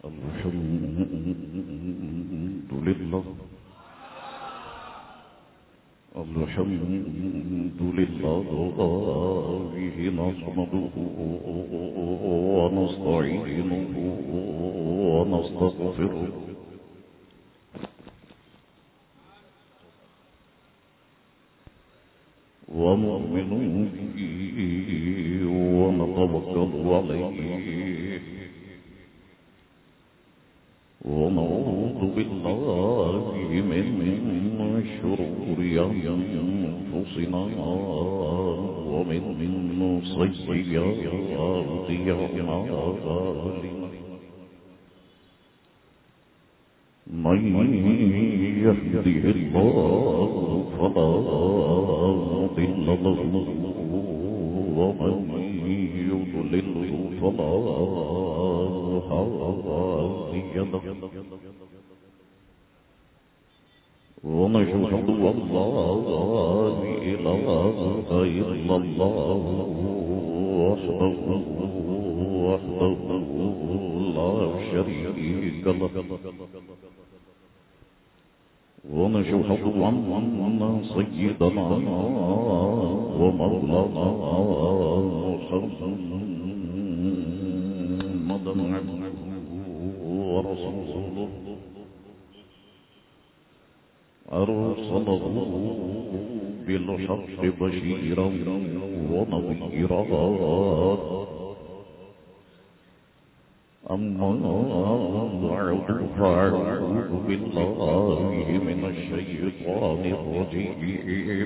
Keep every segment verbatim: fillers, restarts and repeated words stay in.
الحمد لله الحمد لله نحمده ونستعينه ونستغفره ونؤمن به ونتوكل عليه ونعوذ بالله من شرور أنفسنا ومن سيئات أعمالنا من يهده الله فلا مضل له ومن يضلل فلا هادي له ونشهد أن لا إله إلا الله وحده وحده لا شريك له ونشهد أن سيدنا ومولانا محمدا عبده ورسوله أرسله بالحق بشيرا ونذيرا أما بعد فأعوذ بالله من الشيطان الرجيم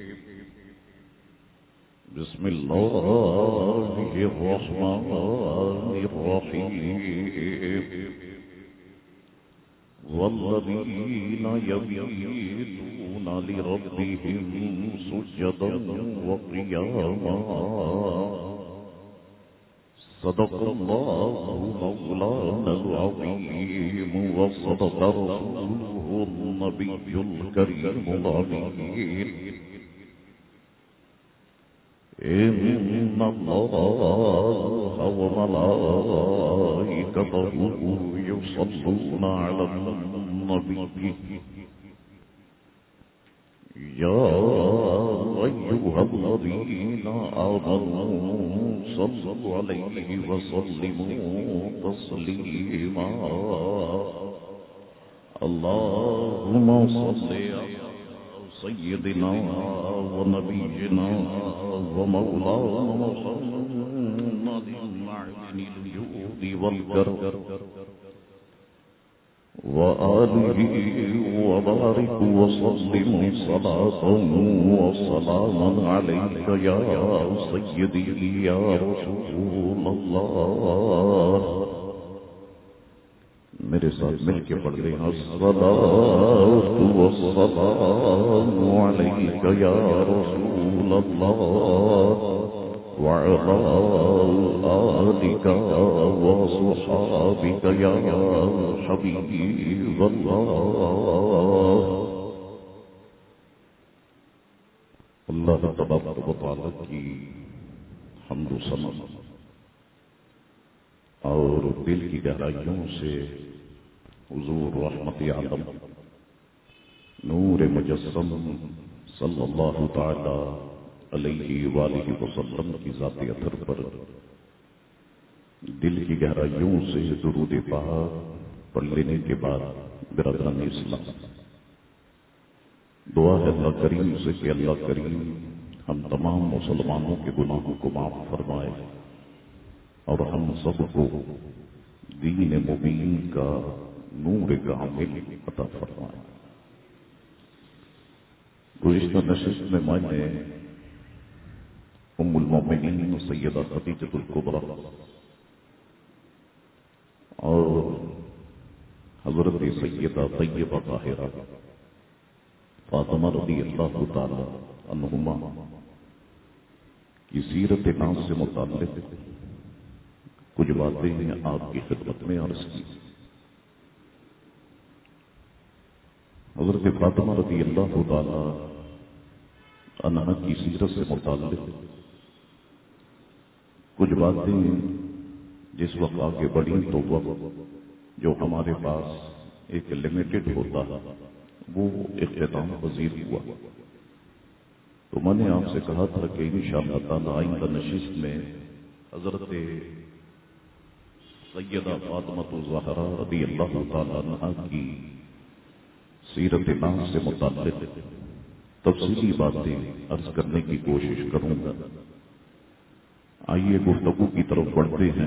بسم الله الرحمن الرحيم والذين يبيتون لربهم سجدا وقياما صدق الله مولانا العظيم وصدق رسوله النبي الكريم الأمين إن الله وملائكته يصلون على النبي يا أيها الذين آمنوا صلوا عليه وسلموا تسليما اللهم صل على سيدنا ونبينا ومولانا محمد معدن الجود والكرم وآله وبارك وسلم صلاة وسلاما عليك يا سيدي يا رسول الله میرے ساتھ مل کے پڑھ رہے ہیں الصلاة والسلام عليك يا رسول الله وعلى آلك وصحابك يا حبيب الله اللہ تبارک و تعالی کی حمد و ثنا اور دل کی گہرائیوں سے حضور رحمت عالم نور مجسم صلی اللہ تعالی علیہ وآلہ وسلم کی ذات اطہر پر دل کی گہرائیوں سے درود پاک پڑھ لینے کے بعد برادران اسلام دعا ہے اللہ کریم سے کہ اللہ کریم ہم تمام مسلمانوں کے گناہوں کو معاف فرمائے اور ہم سب کو دین مبین کا نور کامل عطا فرمائے۔ گزشتہ نشست میں میں نے ام المومنین سیدہ خدیجہ الکبریٰ اور حضرت سیدہ طیبہ طاہرہ فاطمہ رضی اللہ تعالی عنہما کی سیرت ناز سے متعلق کچھ باتیں ہیں آپ کی خدمت میں عرض کی۔ حضرت فاطمہ رضی اللہ تعالی عنہا کی سیرت سے متعلق کچھ باتیں جس وقت آگے بڑھی تو وقت جو ہمارے پاس ایک لمیٹڈ ہوتا ہے وہ اختتام پذیر ہوا. تو میں نے آپ سے کہا تھا کہ انشاءاللہ تعالی آئندہ نشست میں حضرت سیدہ فاطمہ الزہرا رضی اللہ تعالی عنہا کی سیرت ناز سے متعلق تفصیلی باتیں عرض کرنے کی کوشش کروں گا. آئیے گفتگو کی طرف بڑھتے ہیں.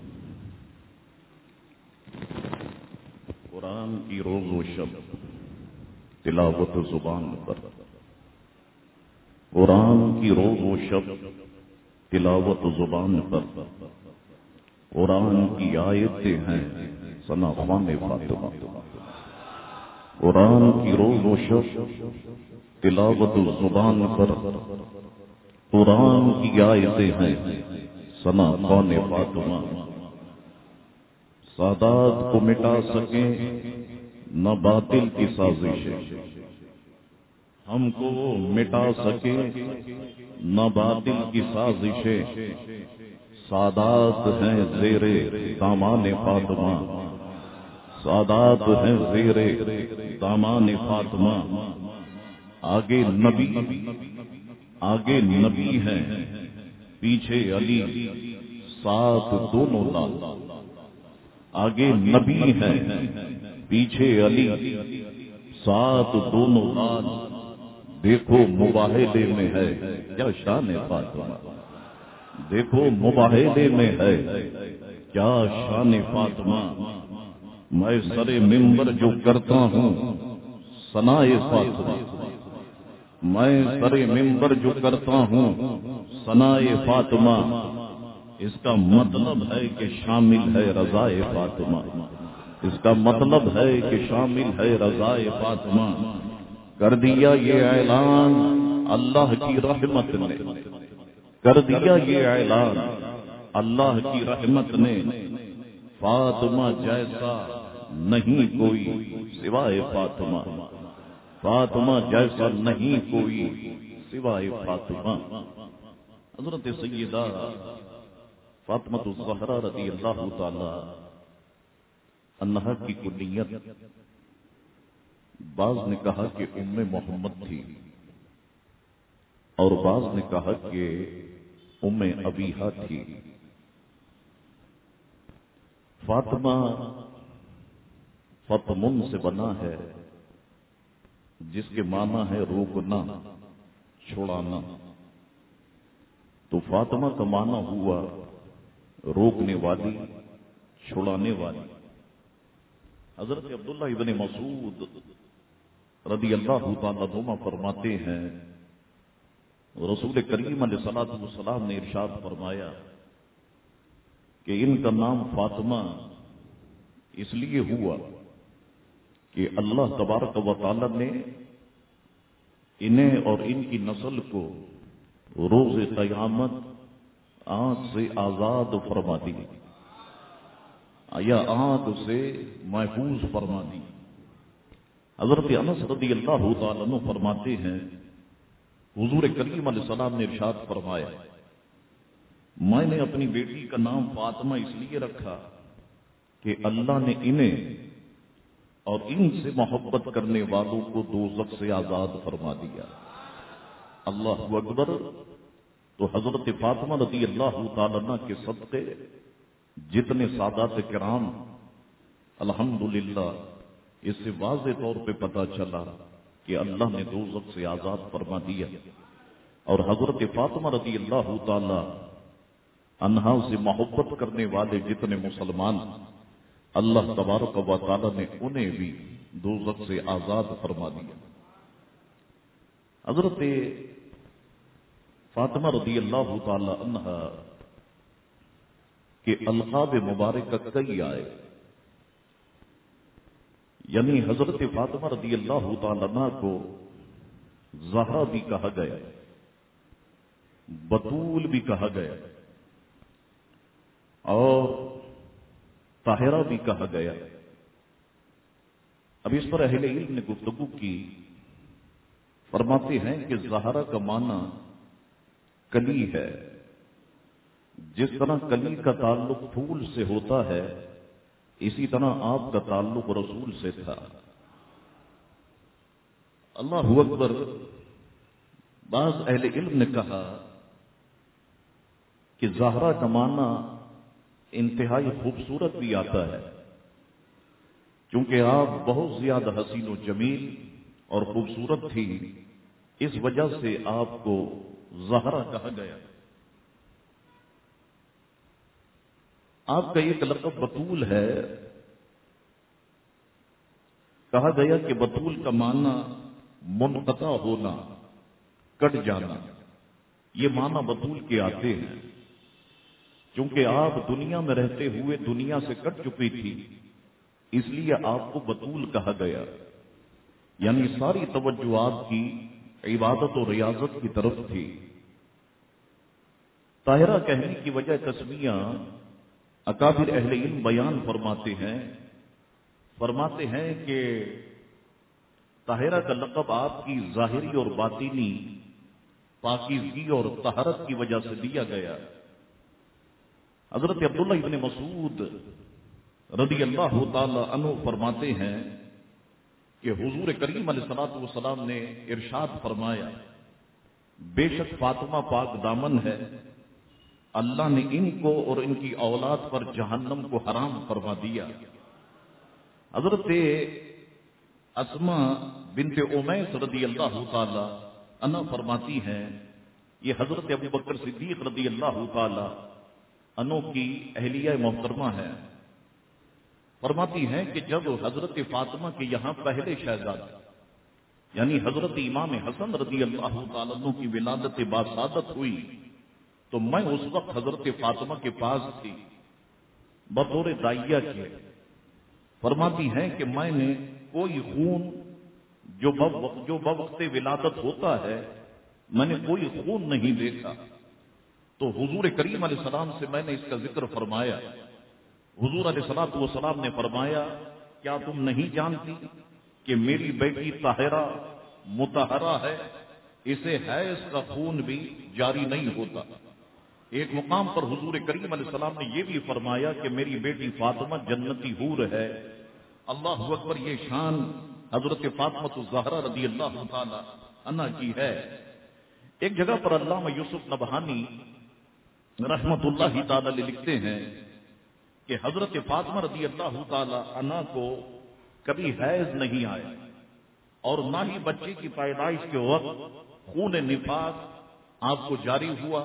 قرآن کی روز و شب تلاوت زبان پر، قرآن کی روز و شب تلاوت زبان پر، قرآن کی آیتیں ہیں ثنا خوان فاطمہ. قرآن کی روز و شب تلاوت زبان پر، قرآن کی آیتیں ہیں ثنا خوان فاطمہ. سادات کو مٹا سکیں نہ باطل کی سازشیں، ہم کو مٹا سکے نہ باطل کی سازشیں. سادات ہیں زیر دامان فاطمہ، سادات ہیں زیر دامان فاطمہ. آگے نبی آگے نبی ہیں پیچھے علی ساتھ دونوں لال. آگے نبی ہیں پیچھے علی ساتھ دونوں لال. دیکھو مباہلے میں ہے کیا شان فاطمہ، دیکھو مباہلے میں ہے کیا شان فاطمہ. میں سر منبر جو کرتا ہوں ثنائے فاطمہ، میں سر منبر جو کرتا ہوں ثنائے فاطمہ. اس کا مطلب ہے کہ شامل ہے رضائے فاطمہ، اس کا مطلب ہے کہ شامل ہے رضائے فاطمہ. کر دیا یہ اعلان اللہ کی رحمت نے، کر دیا یہ اعلان اللہ کی رحمت نے. فاطمہ جیسا نہیں کوئی سوائے فاطمہ، فاطمہ جیسا نہیں کوئی سوائے فاطمہ. حضرت سیدہ فاطمہ الزہرا رضی اللہ تعالی عنہا کی کنیت بعض نے کہا کہ ام محمد تھی اور بعض نے کہا کہ ام ابیہا تھی. فاطمہ فاطمن سے بنا ہے جس کے معنی ہے روکنا، چھڑانا. تو فاطمہ کا معنی ہوا روکنے والی، چھڑانے والی. حضرت عبداللہ ابن مسعود رضی اللہ تعالیٰ عنہ فرماتے ہیں رسول کریم علیہ الصلوۃ والسلام نے ارشاد فرمایا کہ ان کا نام فاطمہ اس لیے ہوا کہ اللہ تبارک و تعالی نے انہیں اور ان کی نسل کو روز قیامت آگ سے آزاد فرما دی یا آگ سے محفوظ فرما دی. حضرت انس رضی اللہ تعالیٰ عنہ فرماتے ہیں حضور کریم علیہ السلام نے ارشاد فرمایا میں نے اپنی بیٹی کا نام فاطمہ اس لیے رکھا کہ اللہ نے انہیں اور ان سے محبت کرنے والوں کو دوزخ سے آزاد فرما دیا. اللہ اکبر. تو حضرت فاطمہ رضی اللہ تعالیٰ عنہ کے صدقے جتنے سادات کرام الحمدللہ اس سے واضح طور پہ پتہ چلا کہ اللہ نے دوزخ سے آزاد فرما دیا. اور حضرت فاطمہ رضی اللہ تعالی عنہا سے محبت کرنے والے جتنے مسلمان اللہ تبارک و تعالی نے انہیں بھی دوزخ سے آزاد فرما دیا. حضرت فاطمہ رضی اللہ تعالی عنہا کے القاب مبارکہ کئی آئے. یعنی حضرت فاطمہ رضی اللہ تعالی عنہ کو زہرا بھی کہا گیا، بطول بھی کہا گیا اور طاہرہ بھی کہا گیا. اب اس پر اہل علم نے گفتگو کی. فرماتے ہیں کہ زہرا کا معنی کلی ہے. جس طرح کلی کا تعلق پھول سے ہوتا ہے اسی طرح آپ کا تعلق رسول سے تھا۔ اللہ اکبر۔ بعض اہل علم نے کہا کہ زہرا کا معنی انتہائی خوبصورت بھی آتا ہے، کیونکہ آپ بہت زیادہ حسین و جمیل اور خوبصورت تھی، اس وجہ سے آپ کو زہرا کہا گیا۔ آپ کا ایک لقب بطول ہے، کہا گیا کہ بطول کا معنی منقطع ہونا، کٹ جانا، یہ معنی بطول کے آتے ہیں، کیونکہ آپ دنیا میں رہتے ہوئے دنیا سے کٹ چکی تھی، اس لیے آپ کو بطول کہا گیا، یعنی ساری توجہ آپ کی عبادت و ریاضت کی طرف تھی۔ طاہرہ کہنے کی وجہ تسمیہ اکابر اہل علم بیان فرماتے ہیں فرماتے ہیں کہ طاہرہ کا لقب آپ کی ظاہری اور باطنی پاکیزگی اور طہارت کی وجہ سے دیا گیا۔ حضرت عبداللہ ابن مسعود رضی اللہ تعالی عنہ فرماتے ہیں کہ حضور کریم علیہ الصلوۃ والسلام نے ارشاد فرمایا، بے شک فاطمہ پاک دامن ہے، اللہ نے ان کو اور ان کی اولاد پر جہنم کو حرام فرما دیا۔ حضرت اسما بنت امیس رضی اللہ تعالی عنہ فرماتی ہیں، یہ حضرت ابو بکر صدیق رضی اللہ تعالی عنہ کی اہلیہ محترمہ ہے، فرماتی ہیں کہ جب حضرت فاطمہ کے یہاں پہلے شہزادہ یعنی حضرت امام حسن رضی اللہ تعالی عنہ کی ولادت باسعادت ہوئی تو میں اس وقت حضرت فاطمہ کے پاس تھی بطور داعیہ کے۔ فرماتی ہیں کہ میں نے کوئی خون جو جو بوقت ولادت ہوتا ہے میں نے کوئی خون نہیں دیکھا، تو حضور کریم علیہ السلام سے میں نے اس کا ذکر فرمایا۔ حضور علیہ الصلوۃ والسلام نے فرمایا، کیا تم نہیں جانتی کہ میری بیٹی طاہرہ مطہرہ ہے، اسے حیض کا خون بھی جاری نہیں ہوتا۔ ایک مقام پر حضور کریم علیہ السلام نے یہ بھی فرمایا کہ میری بیٹی فاطمہ جنتی حور ہے۔ اللہ اکبر، یہ شان حضرت فاطمہ الزہرا رضی اللہ تعالی عنہ کی ہے۔ ایک جگہ پر علامہ یوسف نبہانی رحمت اللہ تعالی علیہ لکھتے ہیں کہ حضرت فاطمہ رضی اللہ تعالی عنہ کو کبھی حیض نہیں آیا اور نہ ہی بچے کی پیدائش کے وقت خون نفاس آپ کو جاری ہوا۔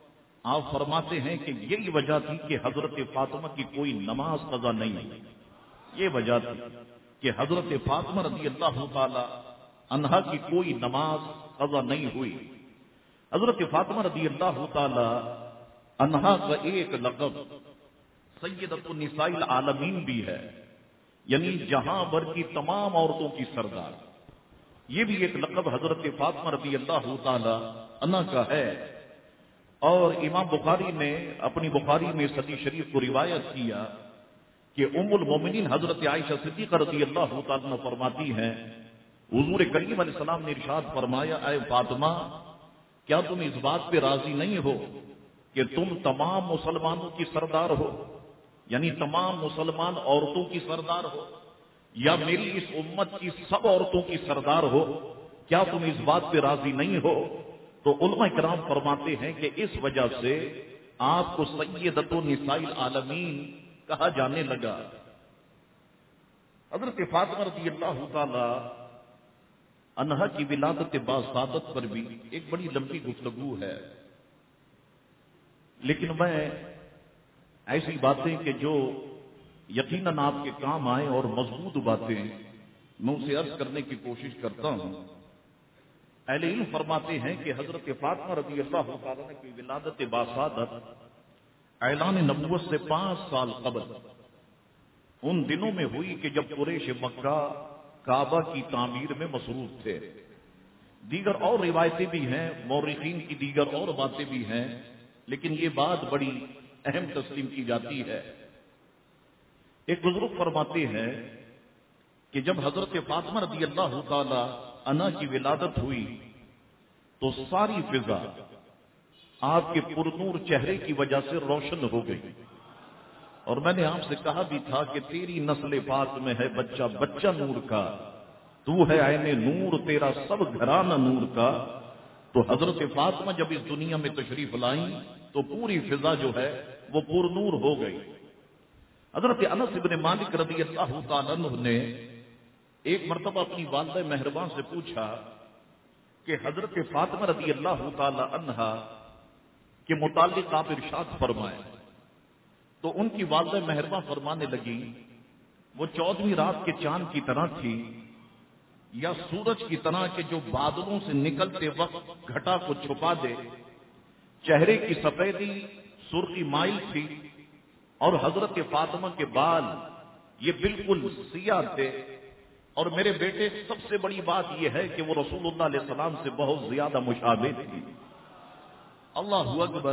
آپ فرماتے ہیں کہ یہی وجہ تھی کہ حضرت فاطمہ کی کوئی نماز قضا نہیں ہوئی، یہ وجہ تھی کہ حضرت فاطمہ رضی اللہ تعالی عنہا کی کوئی نماز قضا نہیں ہوئی۔ حضرت فاطمہ رضی اللہ تعالی عنہا کا ایک لقب سیدۃ النساء العالمین بھی ہے، یعنی جہاں بھر کی تمام عورتوں کی سردار، یہ بھی ایک لقب حضرت فاطمہ رضی اللہ تعالی عنہ کا ہے۔ اور امام بخاری نے اپنی بخاری میں صحیح شریف کو روایت کیا کہ ام المومنین حضرت عائشہ صدیقہ رضی اللہ تعالی عنہ فرماتی ہیں، حضور کریم علیہ السلام نے ارشاد فرمایا، اے فاطمہ کیا تم اس بات پہ راضی نہیں ہو کہ تم تمام مسلمانوں کی سردار ہو، یعنی تمام مسلمان عورتوں کی سردار ہو، یا میری اس امت کی سب عورتوں کی سردار ہو، کیا تم اس بات پہ راضی نہیں ہو؟ تو علماء کرام فرماتے ہیں کہ اس وجہ سے آپ کو سیدۃ النساء العالمین کہا جانے لگا۔ حضرت فاطمہ رضی اللہ تعالی عنہا کی ولادت باسعادت پر بھی ایک بڑی لمبی گفتگو ہے، لیکن میں ایسی باتیں کہ جو یقیناً آپ کے کام آئیں اور مضبوط باتیں میں اسے عرض کرنے کی کوشش کرتا ہوں۔ اہل علم فرماتے ہیں کہ حضرت فاطمہ رضی اللہ تعالیٰ عنہ کی ولادت باسعادت اعلان نبوت سے پانچ سال قبل ان دنوں میں ہوئی کہ جب قریش مکہ کعبہ کی تعمیر میں مصروف تھے۔ دیگر اور روایتیں بھی ہیں، مورخین کی دیگر اور باتیں بھی ہیں، لیکن یہ بات بڑی اہم تسلیم کی جاتی ہے۔ ایک بزرگ فرماتے ہیں کہ جب حضرت فاطمہ رضی اللہ تعالی عنہ کی ولادت ہوئی تو ساری فضا آپ کے پرنور چہرے کی وجہ سے روشن ہو گئی۔ اور میں نے آپ سے کہا بھی تھا کہ تیری نسل پاک میں ہے بچہ بچہ نور کا، تو ہے عین نور، تیرا سب گھرانہ نور کا۔ تو حضرت فاطمہ جب اس دنیا میں تشریف لائیں تو پوری فضا جو ہے وہ پر نور ہو گئی۔ حضرت انس بن مالک رضی اللہ تعالیٰ عنہ نے ایک مرتبہ اپنی والدہ مہربان سے پوچھا کہ حضرت فاطمہ رضی اللہ تعالی عنہا کے متعلق آپ ارشاد فرمائیں۔ تو ان کی والدہ مہربان فرمانے لگی وہ چودہویں رات کے چاند کی طرح تھی، یا سورج کی طرح کہ جو بادلوں سے نکلتے وقت گھٹا کو چھپا دے، چہرے کی سفیدی سرخی مائل تھی، اور حضرت فاطمہ کے بال یہ بالکل سیاہ تھے۔ اور میرے بیٹے سب سے بڑی بات یہ ہے کہ وہ رسول اللہ علیہ السلام سے بہت زیادہ مشابہ تھی۔ اللہ اکبر۔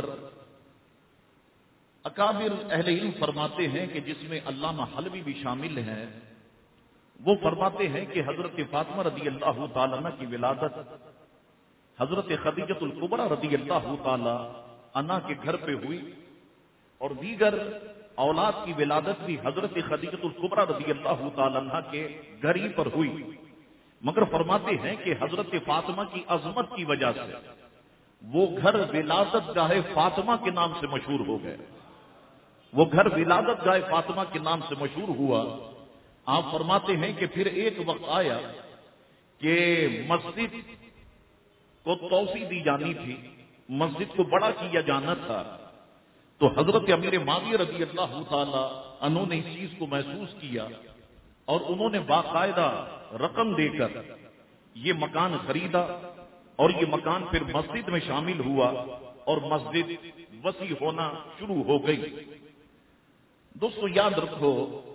اکابر اہل علم فرماتے ہیں کہ جس میں علامہ حلوی بھی شامل ہیں، وہ فرماتے ہیں کہ حضرت فاطمہ رضی اللہ تعالیٰ عنہ کی ولادت حضرت خدیجۃ الکبریٰ رضی اللہ تعالیٰ عنہ کے گھر پہ ہوئی، اور دیگر اولاد کی ولادت بھی حضرت خدیجۃ الکبریٰ رضی اللہ تعالیٰ عنہ کے گھر ہی پر ہوئی، مگر فرماتے ہیں کہ حضرت فاطمہ کی عظمت کی وجہ سے وہ گھر ولادت گاہ فاطمہ کے نام سے مشہور ہو گئے۔ وہ گھر ولادت گاہ فاطمہ کے نام سے مشہور ہوا۔ آپ فرماتے ہیں کہ پھر ایک وقت آیا کہ مسجد کو توسیع دی جانی تھی، مسجد کو بڑا کیا جانا تھا، تو حضرت امیر معاویہ رضی اللہ تعالی عنہ نے اس چیز کو محسوس کیا، اور انہوں نے باقاعدہ رقم دے کر یہ مکان خریدا، اور یہ مکان پھر مسجد میں شامل ہوا، اور مسجد وسیع ہونا شروع ہو گئی۔ دوستو یاد رکھو،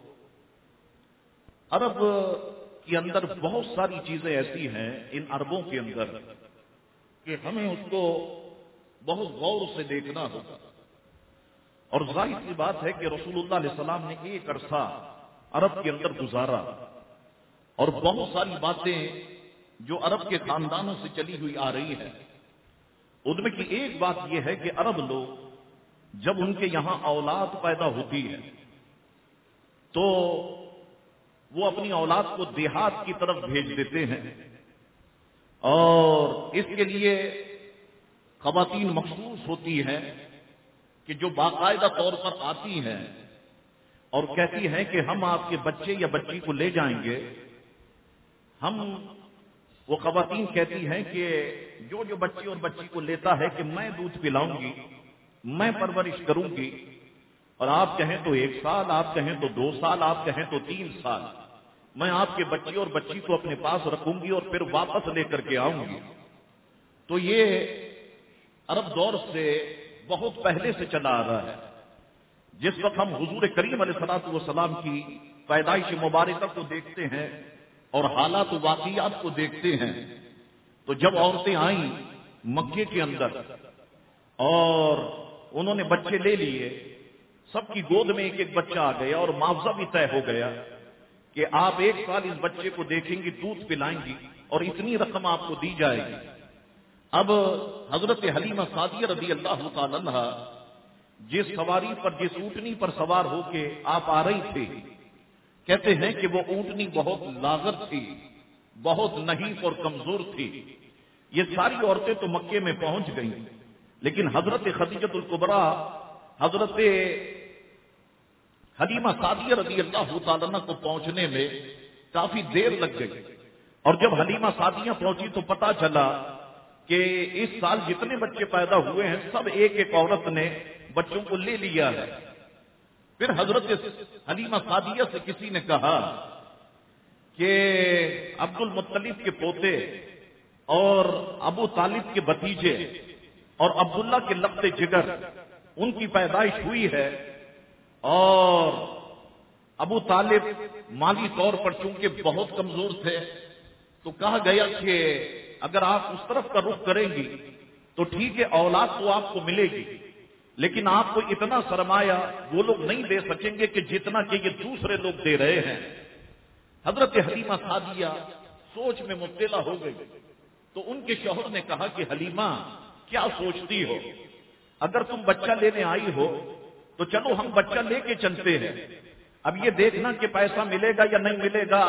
عرب کے اندر بہت ساری چیزیں ایسی ہیں ان عربوں کے اندر کہ ہمیں اس کو بہت غور سے دیکھنا ہوگا۔ اور ظاہر سی بات ہے کہ رسول اللہ علیہ السلام نے ایک عرصہ عرب کے اندر گزارا، اور بہت ساری باتیں جو عرب کے خاندانوں سے چلی ہوئی آ رہی ہے، ان میں کی ایک بات یہ ہے کہ عرب لوگ جب ان کے یہاں اولاد پیدا ہوتی ہے تو وہ اپنی اولاد کو دیہات کی طرف بھیج دیتے ہیں، اور اس کے لیے خواتین مخصوص ہوتی ہیں کہ جو باقاعدہ طور پر آتی ہیں اور کہتی ہیں کہ ہم آپ کے بچے یا بچی کو لے جائیں گے۔ ہم وہ خواتین کہتی ہیں کہ جو جو بچے اور بچی کو لیتا ہے کہ میں دودھ پلاؤں گی، میں پرورش کروں گی، اور آپ کہیں تو ایک سال، آپ کہیں تو دو سال، آپ کہیں تو تین سال، میں آپ کے بچے اور بچی کو اپنے پاس رکھوں گی اور پھر واپس لے کر کے آؤں گی۔ تو یہ عرب دور سے بہت پہلے سے چلا آ رہا ہے۔ جس وقت ہم حضور کریم علیہ الصلوۃ والسلام کی پیدائش مبارکہ کو دیکھتے ہیں اور حالات و واقعات کو دیکھتے ہیں، تو جب عورتیں آئیں مکے کے اندر اور انہوں نے بچے لے لیے، سب کی گود میں ایک ایک بچہ آ گیا، اور معاوضہ بھی طے ہو گیا کہ آپ ایک سال اس بچے کو دیکھیں گی، دودھ پلائیں گی، اور اتنی رقم آپ کو دی جائے گی۔ اب حضرت حلیمہ سعدیہ رضی اللہ تعالی عنہ جس سواری پر، جس اونٹنی پر سوار ہو کے آپ آ رہی تھی، کہتے ہیں کہ وہ اونٹنی بہت لاغر تھی، بہت نحیف اور کمزور تھی۔ یہ ساری عورتیں تو مکے میں پہنچ گئیں، لیکن حضرت خدیجۃ الکبریٰ، حضرت حلیمہ سعدیہ رضی اللہ تعالیٰ عنہ کو پہنچنے میں کافی دیر لگ گئی، اور جب حلیمہ سعدیہ پہنچی تو پتا چلا کہ اس سال جتنے بچے پیدا ہوئے ہیں سب ایک ایک عورت نے بچوں کو لے لیا ہے۔ پھر حضرت حلیمہ سعدیہ سے کسی نے کہا کہ عبد المطلب کے پوتے اور ابو طالب کے بھتیجے اور عبداللہ کے لقط جگر، ان کی پیدائش ہوئی ہے، اور ابو طالب مالی طور پر چونکہ بہت کمزور تھے، تو کہا گیا کہ اگر آپ اس طرف کا رخ کریں گی تو ٹھیک ہے، اولاد تو آپ کو ملے گی، لیکن آپ کو اتنا سرمایہ وہ لوگ نہیں دے سکیں گے کہ جتنا کہ یہ دوسرے لوگ دے رہے ہیں۔ حضرت حلیمہ سعدیہ سوچ میں مبتلا ہو گئی، تو ان کے شوہر نے کہا کہ حلیمہ کیا سوچتی ہو؟ اگر تم بچہ لینے آئی ہو تو چلو ہم بچہ لے کے چلتے ہیں، اب یہ دیکھنا کہ پیسہ ملے گا یا نہیں ملے گا،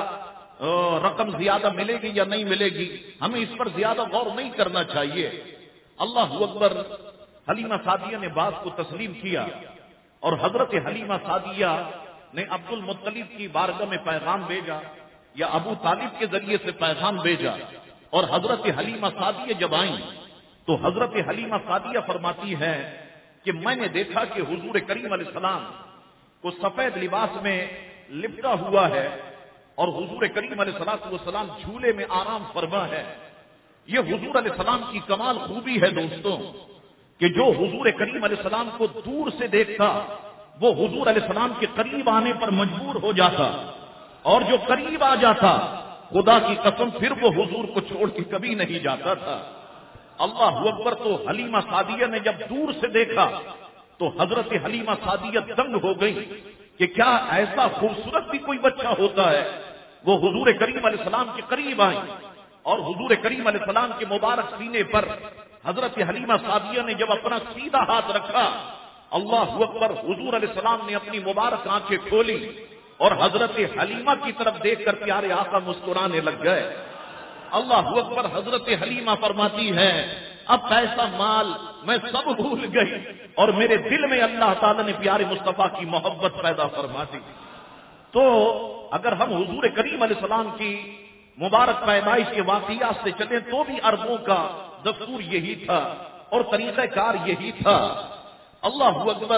رقم زیادہ ملے گی یا نہیں ملے گی، ہمیں اس پر زیادہ غور نہیں کرنا چاہیے۔ اللہ اکبر۔ حلیمہ سعدیہ نے بات کو تسلیم کیا اور حضرت حلیمہ سعدیہ نے عبد المطلب کی بارگاہ میں پیغام بھیجا یا ابو طالب کے ذریعے سے پیغام بھیجا، اور حضرت حلیمہ سعدیہ جب آئیں تو حضرت حلیمہ سعدیہ فرماتی ہے کہ میں نے دیکھا کہ حضور کریم علیہ السلام کو سفید لباس میں لپٹا ہوا ہے اور حضور کریم علیہ السلام جھولے میں آرام فرما ہے۔ یہ حضور علیہ السلام کی کمال خوبی ہے دوستوں کہ جو حضور کریم علیہ السلام کو دور سے دیکھتا وہ حضور علیہ السلام کے قریب آنے پر مجبور ہو جاتا، اور جو قریب آ جاتا خدا کی قسم پھر وہ حضور کو چھوڑ کے کبھی نہیں جاتا تھا۔ اللہ اکبر۔ تو حلیمہ سعدیہ نے جب دور سے دیکھا تو حضرت حلیمہ سعدیہ دنگ ہو گئی کہ کیا ایسا خوبصورت بھی کوئی بچہ ہوتا ہے۔ وہ حضور کریم علیہ السلام کے قریب آئیں اور حضور کریم علیہ السلام کے مبارک سینے پر حضرت حلیمہ سعدیہ نے جب اپنا سیدھا ہاتھ رکھا، اللہ اکبر، حضور علیہ السلام نے اپنی مبارک آنکھیں کھولی اور حضرت حلیمہ کی طرف دیکھ کر پیارے آقا مسکرانے لگ گئے۔ اللہ اکبر۔ حضرت حلیمہ فرماتی ہے اب پیسہ مال میں سب بھول گئی اور میرے دل میں اللہ تعالیٰ نے پیارے مصطفیٰ کی محبت پیدا فرما دی۔ تو اگر ہم حضور کریم علیہ السلام کی مبارک پیدائش کے واقعات سے چلیں تو بھی عربوں کا دستور یہی تھا اور طریقہ کار یہی تھا۔ اللہ اکبر۔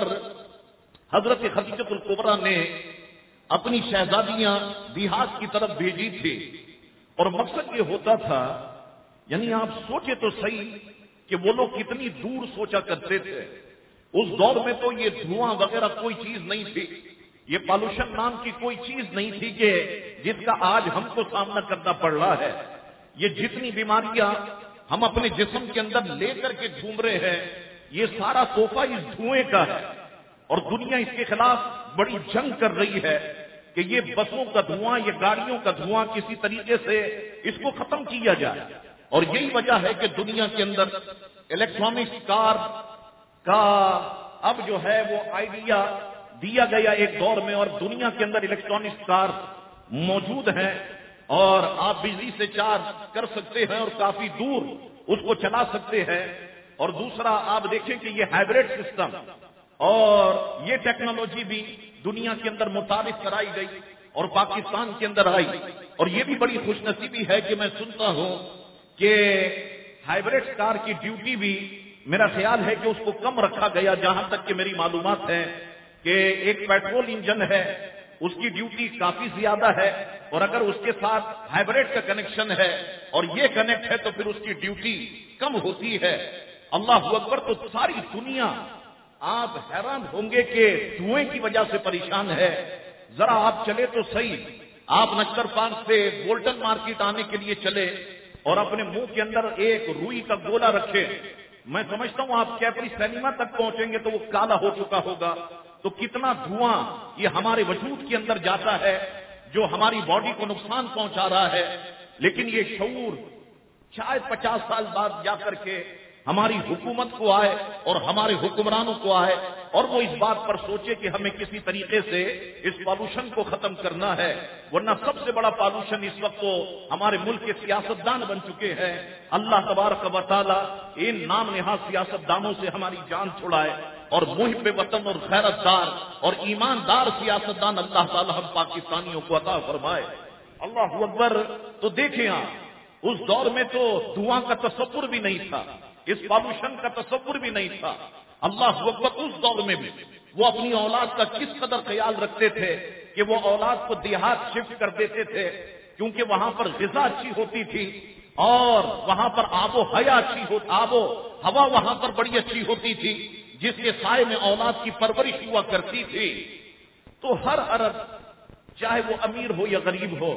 حضرت خدیجہ الکبریٰ نے اپنی شہزادیاں دیہات کی طرف بھیجی تھی اور مقصد یہ ہوتا تھا، یعنی آپ سوچے تو صحیح کہ وہ لوگ کتنی دور سوچا کرتے تھے۔ اس دور میں تو یہ دھواں وغیرہ کوئی چیز نہیں تھی، یہ پالوشن نام کی کوئی چیز نہیں تھی کہ جس کا آج ہم کو سامنا کرنا پڑ رہا ہے۔ یہ جتنی بیماریاں ہم اپنے جسم کے اندر لے کر کے گھوم رہے ہیں یہ سارا تحفہ اس دھوئیں کا ہے، اور دنیا اس کے خلاف بڑی جنگ کر رہی ہے کہ یہ بسوں کا دھواں، یہ گاڑیوں کا دھواں کسی طریقے سے اس کو ختم کیا جائے۔ اور یہی وجہ ہے کہ دنیا کے اندر الیکٹرانک کار کا اب جو ہے وہ آئیڈیا دیا گیا ایک دور میں، اور دنیا کے اندر الیکٹرانک کار موجود ہیں اور آپ بجلی سے چارج کر سکتے ہیں اور کافی دور اس کو چلا سکتے ہیں۔ اور دوسرا آپ دیکھیں کہ یہ ہائیبرڈ سسٹم اور یہ ٹیکنالوجی بھی دنیا کے اندر متعارف کرائی گئی اور پاکستان کے اندر آئی، اور یہ بھی بڑی خوش نصیبی ہے کہ میں سنتا ہوں کہ ہائیبرڈ کار کی ڈیوٹی بھی میرا خیال ہے کہ اس کو کم رکھا گیا، جہاں تک کہ میری معلومات ہے کہ ایک پیٹرول انجن ہے اس کی ڈیوٹی کافی زیادہ ہے، اور اگر اس کے ساتھ ہائیبرڈ کا کنیکشن ہے اور یہ کنیکٹ ہے تو پھر اس کی ڈیوٹی کم ہوتی ہے۔ اللہ اکبر۔ تو ساری دنیا آپ حیران ہوں گے کہ دھوئیں کی وجہ سے پریشان ہے۔ ذرا آپ چلے تو صحیح، آپ نچر پارک سے بولٹن مارکیٹ آنے کے لیے چلے اور اپنے منہ کے اندر ایک روئی کا گولا رکھے، میں سمجھتا ہوں آپ کیپری سینما تک پہنچیں گے تو وہ کالا ہو چکا ہوگا۔ تو کتنا دھواں یہ ہمارے وجود کے اندر جاتا ہے جو ہماری باڈی کو نقصان پہنچا رہا ہے، لیکن یہ شعور شاید پچاس سال بعد جا کر کے ہماری حکومت کو آئے اور ہمارے حکمرانوں کو آئے اور وہ اس بات پر سوچے کہ ہمیں کسی طریقے سے اس پالوشن کو ختم کرنا ہے، ورنہ سب سے بڑا پالوشن اس وقت تو ہمارے ملک کے سیاستدان بن چکے ہیں۔ اللہ تبارک و تعالی ان نام نہاد سیاستدانوں سے ہماری جان چھڑائے اور محب وطن اور خیرت دار اور ایماندار سیاستدان اللہ تعالی ہم پاکستانیوں کو عطا فرمائے۔ اللہ اکبر۔ تو دیکھیں آپ اس دور میں تو دھواں کا تصور بھی نہیں تھا، اس پالوشن کا تصور بھی نہیں تھا۔ اللہ اکبر۔ اس دور میں بھی وہ اپنی اولاد کا کس قدر خیال رکھتے تھے کہ وہ اولاد کو دیہات شفٹ کر دیتے تھے، کیونکہ وہاں پر غذا اچھی ہوتی تھی اور وہاں پر آب و حیا اچھی ہوتی، آب و ہوا وہاں پر بڑی اچھی ہوتی تھی جس کے سائے میں اولاد کی پرورش ہوا کرتی تھی۔ تو ہر عرب چاہے وہ امیر ہو یا غریب ہو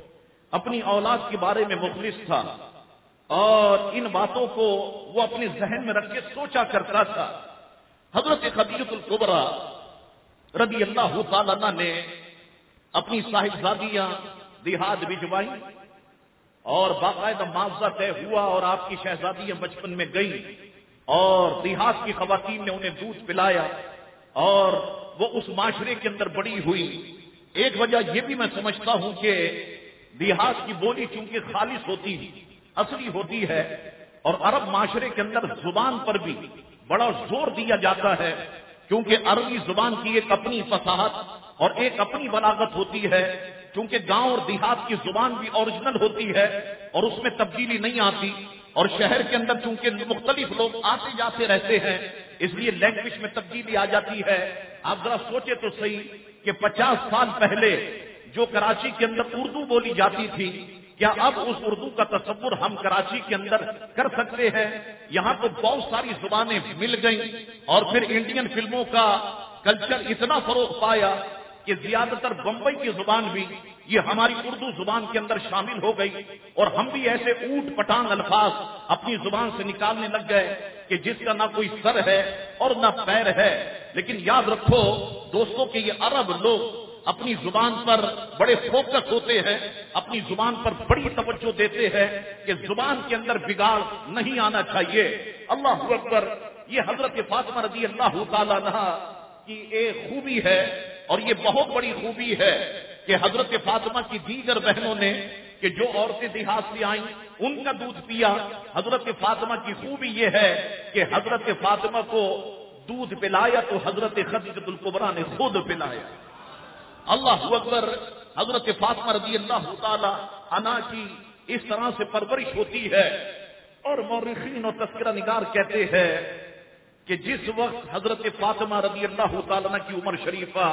اپنی اولاد کے بارے میں مخلص تھا اور ان باتوں کو وہ اپنے ذہن میں رکھ کے سوچا کرتا تھا۔ حضرت خدیجہ الکبریٰ رضی اللہ تعالیٰ عنہ نے اپنی صاحبزادیاں دیہات بھجوائی اور باقاعدہ معاوضہ طے ہوا اور آپ کی شہزادیاں بچپن میں گئیں اور دیہات کی خواتین نے انہیں دودھ پلایا اور وہ اس معاشرے کے اندر بڑی ہوئی. ایک وجہ یہ بھی میں سمجھتا ہوں کہ دیہات کی بولی چونکہ خالص ہوتی اصلی ہوتی ہے اور عرب معاشرے کے اندر زبان پر بھی بڑا زور دیا جاتا ہے کیونکہ عربی زبان کی ایک اپنی فصاحت اور ایک اپنی بلاغت ہوتی ہے. کیونکہ گاؤں اور دیہات کی زبان بھی اوریجنل ہوتی ہے اور اس میں تبدیلی نہیں آتی, اور شہر کے اندر چونکہ مختلف لوگ آتے جاتے رہتے ہیں اس لیے لینگویج میں تبدیلی آ جاتی ہے. آپ ذرا سوچے تو صحیح کہ پچاس سال پہلے جو کراچی کے اندر اردو بولی جاتی تھی, کیا اب اس اردو کا تصور ہم کراچی کے اندر کر سکتے ہیں؟ یہاں تو بہت ساری زبانیں مل گئیں اور پھر انڈین فلموں کا کلچر اتنا فروغ پایا کہ زیادہ تر بمبئی کی زبان بھی یہ ہماری اردو زبان کے اندر شامل ہو گئی, اور ہم بھی ایسے اوٹ پٹانگ الفاظ اپنی زبان سے نکالنے لگ گئے کہ جس کا نہ کوئی سر ہے اور نہ پیر ہے. لیکن یاد رکھو دوستوں کہ یہ عرب لوگ اپنی زبان پر بڑے فوکس ہوتے ہیں, اپنی زبان پر بڑی توجہ دیتے ہیں کہ زبان کے اندر بگاڑ نہیں آنا چاہیے. اللہ اکبر. یہ حضرت فاطمہ رضی اللہ تعالیٰ عنہا کی ایک خوبی ہے اور یہ بہت بڑی خوبی ہے کہ حضرت فاطمہ کی دیگر بہنوں نے کہ جو عورتیں دیہات سے آئیں ان کا دودھ پیا. حضرت فاطمہ کی خوبی یہ ہے کہ حضرت فاطمہ کو دودھ پلایا تو حضرت خدیجہ الکبریٰ نے خود پلایا. اللہ اکبر. حضرت فاطمہ رضی اللہ تعالی عنہا کی اس طرح سے پرورش ہوتی ہے, اور مورخین اور تذکرہ نگار کہتے ہیں کہ جس وقت حضرت فاطمہ رضی اللہ تعالی عنہ کی عمر شریفہ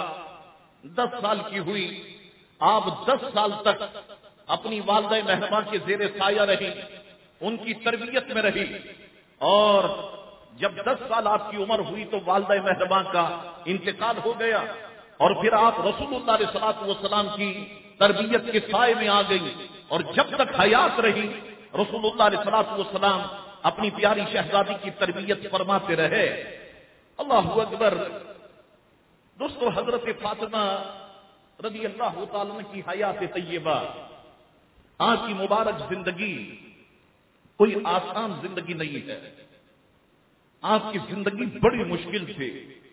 دس سال کی ہوئی, آپ دس سال تک اپنی والدہ مہرباں کے زیر سایہ رہی, ان کی تربیت میں رہی, اور جب دس سال آپ کی عمر ہوئی تو والدہ مہرباں کا انتقال ہو گیا, اور پھر آپ رسول اللہ علیہ الصلوۃ والسلام کی تربیت کے سائے میں آ گئی, اور جب تک حیات رہی رسول اللہ علیہ الصلوۃ والسلام اپنی پیاری شہزادی کی تربیت فرماتے رہے. اللہ اکبر. دوستو حضرت فاطمہ رضی اللہ تعالی عنہ کی حیات طیبہ, آج کی مبارک زندگی کوئی آسان زندگی نہیں ہے. آپ کی زندگی بڑی مشکل تھی,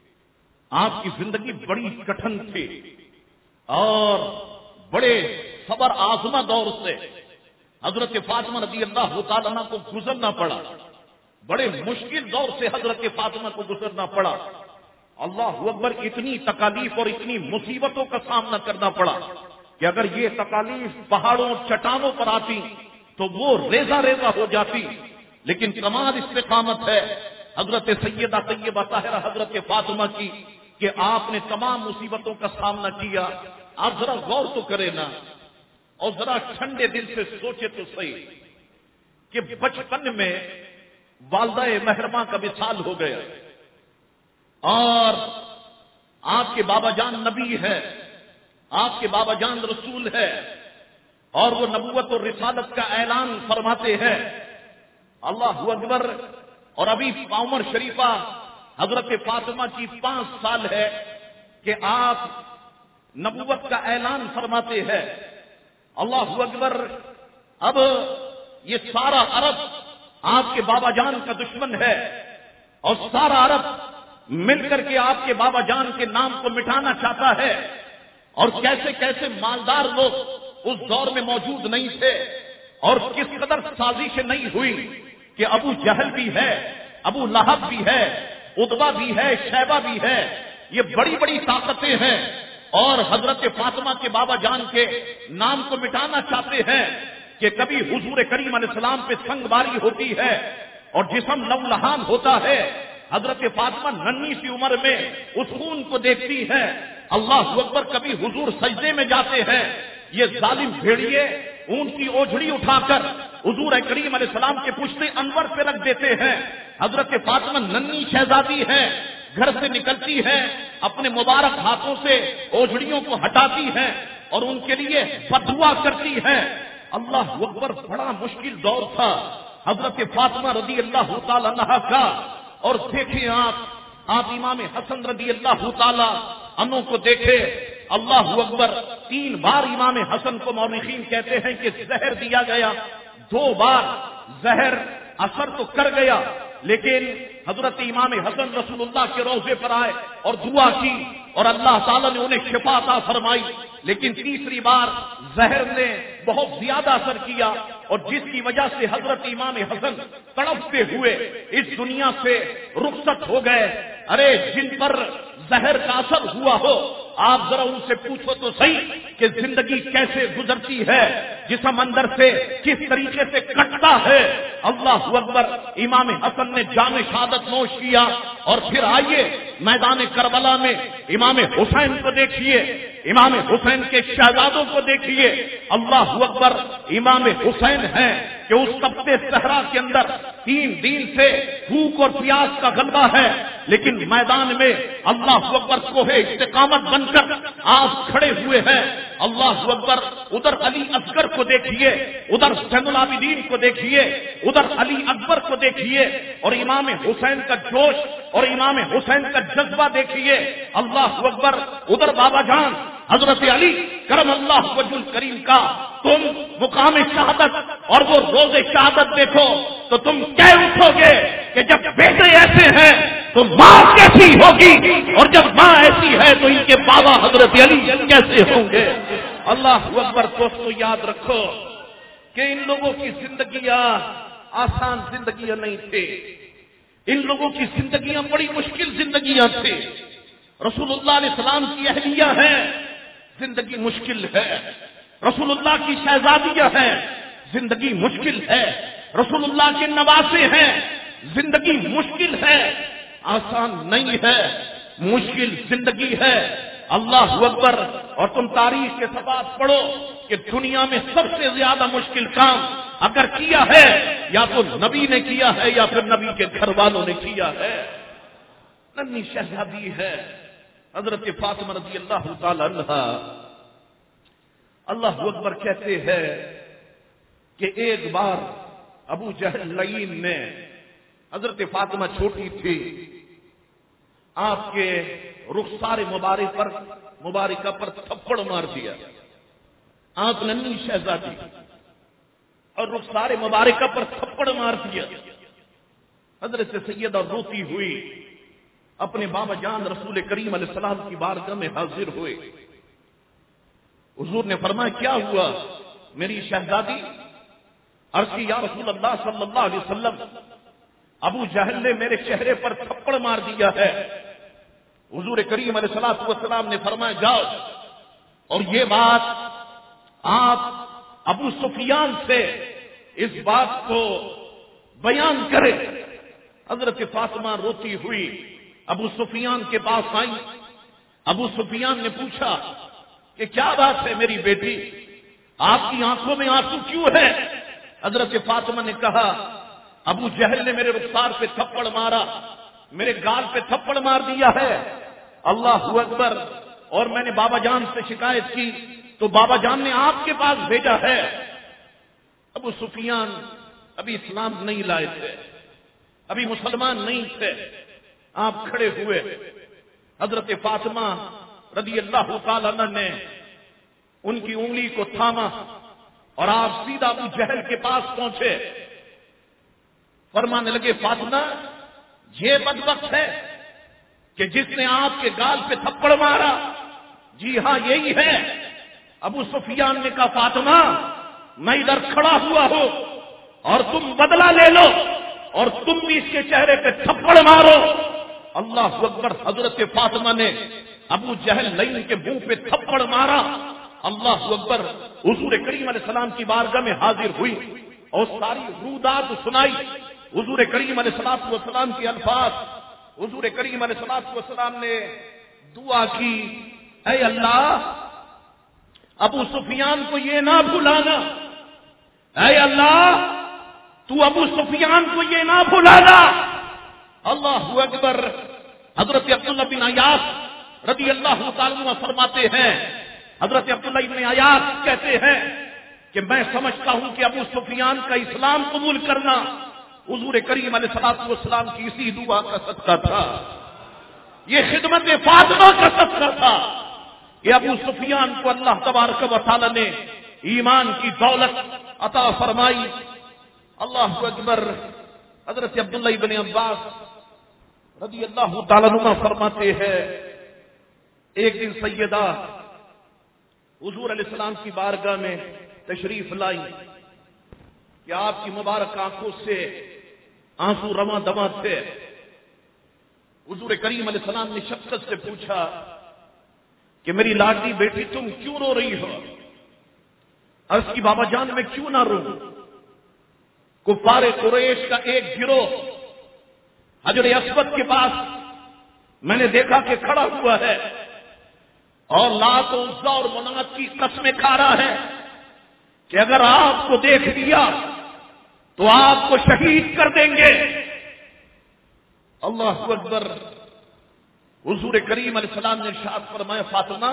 آپ کی زندگی بڑی کٹھن تھی, اور بڑے صبر آزما دور سے حضرت فاطمہ رضی اللہ تعالیٰ عنہ کو گزرنا پڑا. بڑے مشکل دور سے حضرت فاطمہ کو گزرنا پڑا. اللہ اکبر. اتنی تکالیف اور اتنی مصیبتوں کا سامنا کرنا پڑا کہ اگر یہ تکالیف پہاڑوں چٹانوں پر آتی تو وہ ریزہ ریزہ ہو جاتی, لیکن کمال استقامت ہے حضرت سیدہ طیبہ طاہرہ حضرت فاطمہ کی کہ آپ نے تمام مصیبتوں کا سامنا کیا. آپ ذرا غور تو کریں نا, اور ذرا ٹھنڈے دل سے سوچے تو صحیح کہ بچپن میں والدہ مہرباں کا وصال ہو گیا, اور آپ کے بابا جان نبی ہے, آپ کے بابا جان رسول ہے, اور وہ نبوت اور رسالت کا اعلان فرماتے ہیں. اللہ اکبر. اور ابھی عمر شریفہ حضرت فاطمہ کی پانچ سال ہے کہ آپ نبوت کا اعلان فرماتے ہیں. اللہ اکبر. اب یہ سارا عرب آپ کے بابا جان کا دشمن ہے, اور سارا عرب مل کر کے آپ کے بابا جان کے نام کو مٹانا چاہتا ہے, اور کیسے کیسے مالدار لوگ اس دور میں موجود نہیں تھے, اور کس قدر سازشیں نہیں ہوئی کہ ابو جہل بھی ہے, ابو لہب بھی ہے, عتبہ بھی ہے, شیبہ بھی ہے. یہ بڑی بڑی طاقتیں ہیں, اور حضرت فاطمہ کے بابا جان کے نام کو مٹانا چاہتے ہیں کہ کبھی حضور کریم علیہ السلام پہ سنگ باری ہوتی ہے اور جسم لولہان ہوتا ہے. حضرت فاطمہ ننھی سی عمر میں اس خون کو دیکھتی ہے. اللہ اکبر. کبھی حضور سجدے میں جاتے ہیں, یہ ظالم بھیڑیے اونٹ کی اوجھڑی اٹھا کر حضور کریم علیہ السلام کے پشت انور پہ رکھ دیتے ہیں. حضرت فاطمہ ننھی شہزادی ہے, گھر سے نکلتی ہے, اپنے مبارک ہاتھوں سے اوجھڑیوں کو ہٹاتی ہے اور ان کے لیے بددعا کرتی ہے. اللہ اکبر. بڑا مشکل دور تھا حضرت فاطمہ رضی اللہ تعالی عنہا کا. اور دیکھیں آپ آپ امام حسن رضی اللہ تعالی عنہ کو دیکھے. اللہ اکبر. تین بار امام حسن کو مورخین کہتے ہیں کہ زہر دیا گیا, دو بار زہر اثر تو کر گیا لیکن حضرت امام حسن رسول اللہ کے روضے پر آئے اور دعا کی اور اللہ تعالیٰ نے انہیں شفا عطا فرمائی. لیکن تیسری بار زہر نے بہت زیادہ اثر کیا اور جس کی وجہ سے حضرت امام حسن تڑپتے ہوئے اس دنیا سے رخصت ہو گئے. ارے جن پر زہر کا اثر ہوا ہو آپ ذرا ان سے پوچھو تو صحیح کہ زندگی کیسے گزرتی ہے, جسم اندر سے کس طریقے سے کٹتا ہے. اللہ اکبر. امام حسن نے جام شہادت نوش کیا اور پھر آئیے میدان کربلا میں امام حسین کو دیکھیے, امام حسین کے شہزادوں کو دیکھیے. اللہ اکبر. امام حسین ہیں کہ اس تپتے صحرا کے اندر تین دن سے بھوک اور پیاس کا غلبہ ہے, لیکن میدان میں اللہ اکبر کوہ استقامت بن کر آپ کھڑے ہوئے ہیں. اللہ اکبر. ادھر علی اصغر کو دیکھیے, ادھر زین العابدین کو دیکھیے, ادھر علی اکبر کو دیکھیے اور امام حسین کا جوش اور امام حسین کا جذبہ دیکھیے. اللہ اکبر. ادھر بابا جان حضرت علی کرم اللہ وجہ الکریم کا تم مقام شہادت اور وہ روز شہادت دیکھو تو تم کہہ اٹھو گے کہ جب بیٹے ایسے ہیں تو ماں کیسی ہوگی, اور جب ماں ایسی ہے تو ان کے بابا حضرت علی کیسے ہوں گے. اللہ اکبر. دوستو یاد رکھو کہ ان لوگوں کی زندگیاں آسان زندگیاں نہیں تھے, ان لوگوں کی زندگیاں بڑی مشکل زندگیاں تھے. رسول اللہ علیہ السلام کی اہلیہ ہیں, زندگی مشکل ہے. رسول اللہ کی شہزادیاں ہیں, زندگی مشکل ہے. رسول اللہ کے نواسے ہیں, زندگی مشکل ہے, آسان نہیں ہے, مشکل زندگی ہے. اللہ اکبر. اور تم تاریخ کے صفحات پڑھو کہ دنیا میں سب سے زیادہ مشکل کام اگر کیا ہے یا تو نبی نے کیا ہے یا پھر نبی کے گھر والوں نے کیا ہے. ننھی شہزادی ہے حضرت فاطمہ رضی اللہ تعالی عنہا. اللہ اکبر. کہتے ہیں کہ ایک بار ابو جہل لعین نے, حضرت فاطمہ چھوٹی تھی, آپ کے رخسار مبارک پر مبارکہ پر تھپڑ مار دیا. آپ ننھی شہزادی اور رخسار مبارکہ پر تھپڑ مار دیا. حضرت سیدہ روتی ہوئی اپنے بابا جان رسول کریم علیہ السلام کی بارگاہ میں حاضر ہوئے. حضور نے فرمایا کیا ہوا میری شہزادی؟ عرض کی یا رسول اللہ صلی اللہ علیہ وسلم ابو جہل نے میرے چہرے پر تھپڑ مار دیا ہے. حضور کریم علیہ الصلوۃ والسلام نے فرمایا جاؤ اور یہ بات آپ ابو سفیان سے اس بات کو بیان کریں. حضرت فاطمہ روتی ہوئی ابو سفیان کے پاس آئی. ابو سفیان نے پوچھا کہ کیا بات ہے میری بیٹی, آپ کی آنکھوں میں آنسو کیوں ہے؟ حضرت فاطمہ نے کہا ابو جہل نے میرے رخسار پہ تھپڑ مارا, میرے گال پہ تھپڑ مار دیا ہے. اللہ اکبر. اور میں نے بابا جان سے شکایت کی تو بابا جان نے آپ کے پاس بھیجا ہے. ابو سفیان ابھی اسلام نہیں لائے تھے, ابھی مسلمان نہیں تھے. آپ کھڑے ہوئے, حضرت فاطمہ رضی اللہ تعالی عنہ نے ان کی انگلی کو تھاما اور آپ سیدھا ابو جہل کے پاس پہنچے. فرمانے لگے فاطمہ یہ بدبخت ہے کہ جس نے آپ کے گال پہ تھپڑ مارا. جی ہاں یہی ہے. ابو سفیان نے کہا فاطمہ میں ادھر کھڑا ہوا ہوں اور تم بدلہ لے لو اور تم بھی اس کے چہرے پہ تھپڑ مارو. اللہ اکبر. حضرت فاطمہ نے ابو جہل لعین کے منہ پہ تھپڑ مارا. اللہ اکبر. حضور کریم علیہ السلام کی بارگاہ میں حاضر ہوئی اور ساری رودات سنائی. حضور کریم علیہ الصلوۃ والسلام کے الفاظ. حضور کریم علیہ الصلوۃ والسلام نے دعا کی اے اللہ ابو سفیان کو یہ نہ بھلانا, اے اللہ تو ابو سفیان کو یہ نہ بھلانا. اللہ اکبر. حضرت عبداللہ بن عیاض رضی اللہ تعالیٰ عنہ فرماتے ہیں, حضرت عبداللہ بن عیاض کہتے ہیں کہ میں سمجھتا ہوں کہ ابو سفیان کا اسلام قبول کرنا حضور کریم علیہ الصلوۃ والسلام کی اسی دعا کا صدقہ تھا, یہ خدمت فاطمہ کا صدقہ تھا کہ ابو سفیان کو اللہ تبارک و تعالی نے ایمان کی دولت عطا فرمائی. اللہ اکبر. حضرت عبداللہ ابن عباس رضی اللہ تعالیٰ عنہ فرماتے ہیں ایک دن سیدہ حضور علیہ السلام کی بارگاہ میں تشریف لائی کہ آپ کی مبارک آنکھوں سے آنسو رواں دواں تھے. حضور کریم علیہ السلام نے شفقت سے پوچھا کہ میری لاڈلی بیٹی تم کیوں رو رہی ہو؟ عرض کی بابا جان میں کیوں نہ رو؟ کفار قریش کا ایک گروہ حجر اسود کے پاس میں نے دیکھا کہ کھڑا ہوا ہے اور لات و عزا اور منات کی قسمیں کھا رہا ہے کہ اگر آپ کو دیکھ لیا تو آپ کو شہید کر دیں گے. اللہ اکبر. حضور کریم علیہ السلام نے ارشاد فرمایا فاطمہ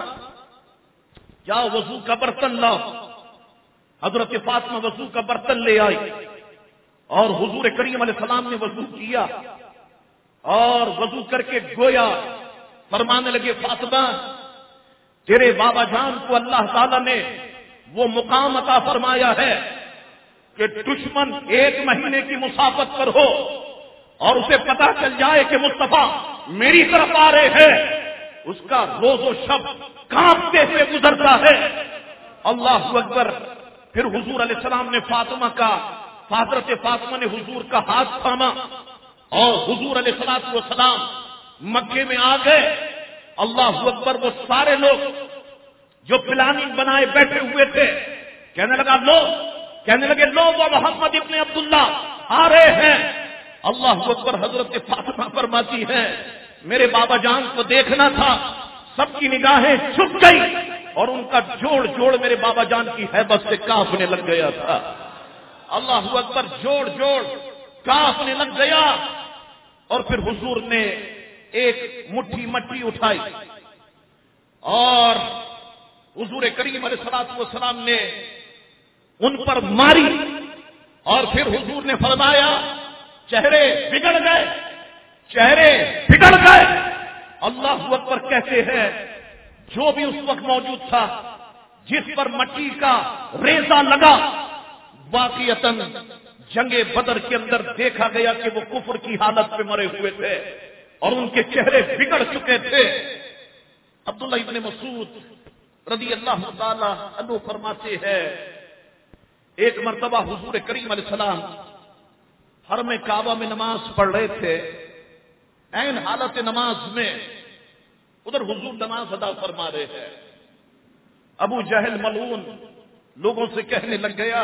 کیا وضو کا برتن لاؤ. حضرت فاطمہ وضو کا برتن لے آئی اور حضور کریم علیہ السلام نے وضو کیا اور وضو کر کے گویا فرمانے لگے فاطمہ تیرے بابا جان کو اللہ تعالیٰ نے وہ مقام عطا فرمایا ہے کہ دشمن ایک مہینے کی مسافت پر ہو اور اسے پتا چل جائے کہ مصطفیٰ میری طرف آ رہے ہیں, اس کا روز و شب کانپتے ہوئے گزرتا ہے. اللہ اکبر. پھر حضور علیہ السلام نے فاطمہ کا حضرت فاطمہ نے حضور کا ہاتھ تھاما اور حضور علیہ الصلوۃ والسلام مکے میں آ گئے. اللہ اکبر. وہ سارے لوگ جو پلاننگ بنائے بیٹھے ہوئے تھے کہنے لگا لو کہنے لگے لو وہ محمد ابن عبداللہ آ رہے ہیں. اللہ اکبر. حضرت فاطمہ فرماتی ہیں میرے بابا جان کو دیکھنا تھا, سب کی نگاہیں جھک گئی اور ان کا جوڑ جوڑ میرے بابا جان کی ہیبت سے کانپنے لگ گیا تھا. اللہ اکبر. جوڑ جوڑ کانپنے لگ گیا اور پھر حضور نے ایک مٹھی مٹی اٹھائی اور حضور کریم علیہ الصلوۃ والسلام نے ان پر ماری اور پھر حضور نے فرمایا چہرے بگڑ گئے چہرے بگڑ گئے. اللہ اکبر. کہتے ہیں جو بھی اس وقت موجود تھا جس پر مٹی کا ریزہ لگا واقعتاً جنگ بدر کے اندر دیکھا گیا کہ وہ کفر کی حالت پہ مرے ہوئے تھے اور ان کے چہرے بگڑ چکے تھے. عبداللہ ابن مسعود رضی اللہ تعالی عنہ فرماتے ہیں ایک مرتبہ حضور کریم علیہ السلام حرم کعبہ میں نماز پڑھ رہے تھے. عین حالت نماز میں ادھر حضور نماز ادا فرما رہے ہیں. ابو جہل ملعون لوگوں سے کہنے لگ گیا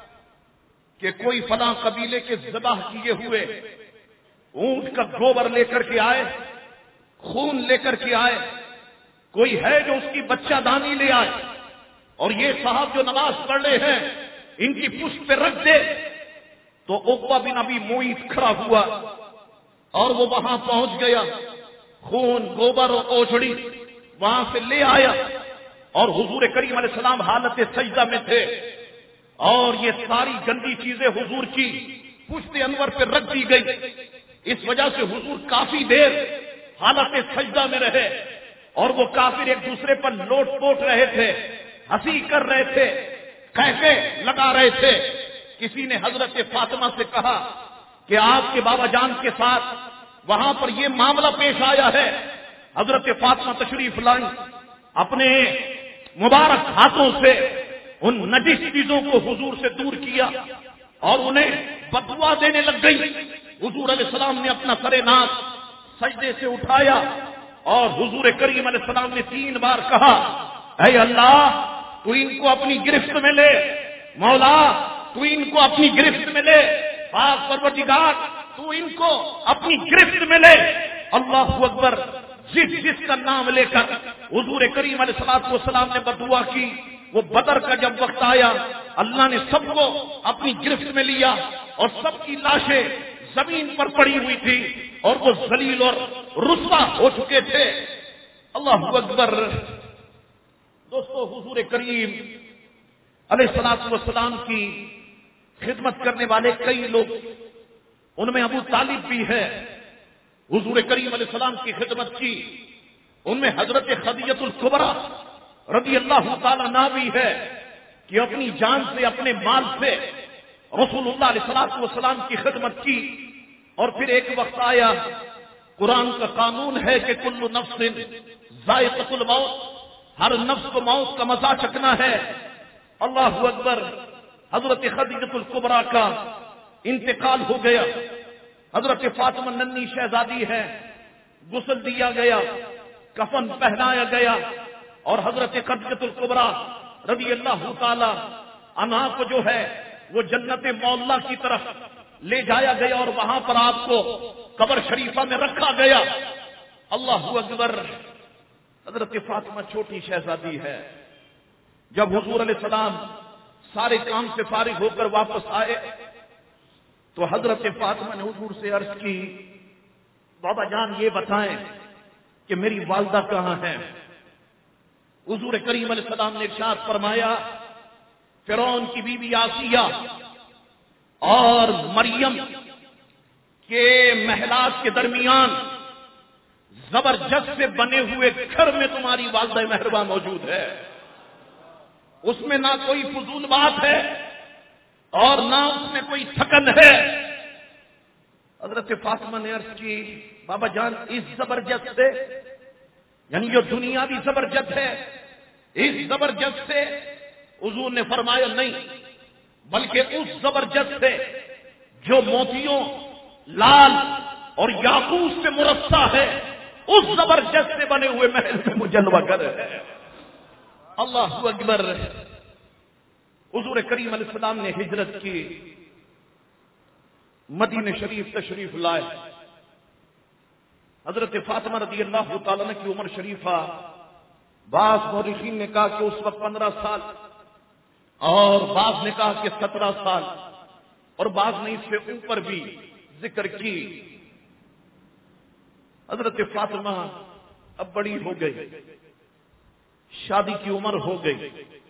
کہ کوئی فلاں قبیلے کے ذبح کیے ہوئے اونٹ کا گوبر لے کر کے آئے, خون لے کر کے آئے, کوئی ہے جو اس کی بچہ دانی لے آئے اور یہ صاحب جو نماز پڑھ رہے ہیں ان کی پشت پہ رکھ دے. تو عقبہ بن ابی معیط کھڑا ہوا اور وہ وہاں پہنچ گیا, خون گوبر اور اوجھڑی وہاں سے لے آیا اور حضور کریم علیہ السلام حالت سجدہ میں تھے اور یہ ساری گندی چیزیں حضور کی پشت انور پہ رکھ دی گئی. اس وجہ سے حضور کافی دیر حالت سجدہ میں رہے اور وہ کافر ایک دوسرے پر لوٹ پوٹ رہے تھے, ہنسی کر رہے تھے, قہقہے لگا رہے تھے. کسی نے حضرت فاطمہ سے کہا کہ آپ کے بابا جان کے ساتھ وہاں پر یہ معاملہ پیش آیا ہے. حضرت فاطمہ تشریف لائیں, اپنے مبارک ہاتھوں سے ان نجس چیزوں کو حضور سے دور کیا اور انہیں بدعا دینے لگ گئی. حضور علیہ السلام نے اپنا سر ناک سجدے سے اٹھایا اور حضور کریم علیہ السلام نے تین بار کہا اے اللہ تو ان کو اپنی گرفت میں لے, مولا تو ان کو اپنی گرفت میں لے, پاک پروردگار تو ان کو اپنی گرفت میں لے. اللہ اکبر. جس جس کا نام لے کر حضور کریم علیہ الصلوۃ والسلام نے بدعا کی, وہ بدر کا جب وقت آیا اللہ نے سب کو اپنی گرفت میں لیا اور سب کی لاشیں زمین پر پڑی ہوئی تھی اور وہ ذلیل اور رسوا ہو چکے تھے. اللہ اکبر. دوستو حضور کریم علیہ الصلوۃ والسلام کی خدمت کرنے والے کئی لوگ, ان میں ابو طالب بھی ہے, حضور کریم علیہ السلام کی خدمت کی. ان میں حضرت خدیجہ الکبریٰ رضی اللہ تعالیٰ عنہا بھی ہے کہ اپنی جان سے اپنے مال سے رسول اللہ علیہ الصلوۃ والسلام کی خدمت کی اور پھر ایک وقت آیا، قرآن کا قانون ہے کہ کل نفس ذائقۃ الموت، ہر نفس کو موت کا مزہ چکھنا ہے۔ اللہ اکبر، حضرت خدیجہ الکبریٰ کا انتقال ہو گیا، حضرت فاطمہ ننھی شہزادی ہے، غسل دیا گیا، کفن پہنایا گیا، اور حضرت خدیجہ الکبریٰ رضی اللہ تعالی عنہا کو جو ہے وہ جنت مولا کی طرف لے جایا گیا، اور وہاں پر آپ کو قبر شریفہ میں رکھا گیا۔ اللہ اکبر، حضرت فاطمہ چھوٹی شہزادی ہے۔ جب حضور علیہ السلام سارے کام سے فارغ ہو کر واپس آئے تو حضرت فاطمہ نے حضور سے عرض کی، بابا جان یہ بتائیں کہ میری والدہ کہاں ہیں؟ حضور کریم علیہ السلام نے ارشاد فرمایا، فرعون کی بیوی آسیہ اور مریم کے محلات کے درمیان زبرجد سے بنے ہوئے گھر میں تمہاری والدہ مہرباں موجود ہے، اس میں نہ کوئی فضول بات ہے اور نہ اس میں کوئی تھکن ہے۔ حضرت فاطمہ نے عرض کی، بابا جان اس زبرجد سے، یعنی جو دنیاوی زبرجد ہے، اس زبرجد سے؟ حضور نے فرمایا نہیں، بلکہ اس زبرجد سے جو موتیوں، لال اور یاقوت سے مرصع ہے، اس زبرجد سے بنے ہوئے محل میں مجلوہ گر ہے۔ اللہ اکبر۔ حضور کریم علیہ السلام نے ہجرت کی، مدینہ شریف تشریف لائے۔ حضرت فاطمہ رضی اللہ تعالیٰ عنہ کی عمر شریفہ، بعض مورخین نے کہا کہ اس وقت پندرہ سال، اور بعض نے کہا کہ سترہ سال، اور بعض نے اس سے اوپر بھی ذکر کی۔ حضرت فاطمہ اب بڑی ہو گئی، شادی کی عمر ہو گئی،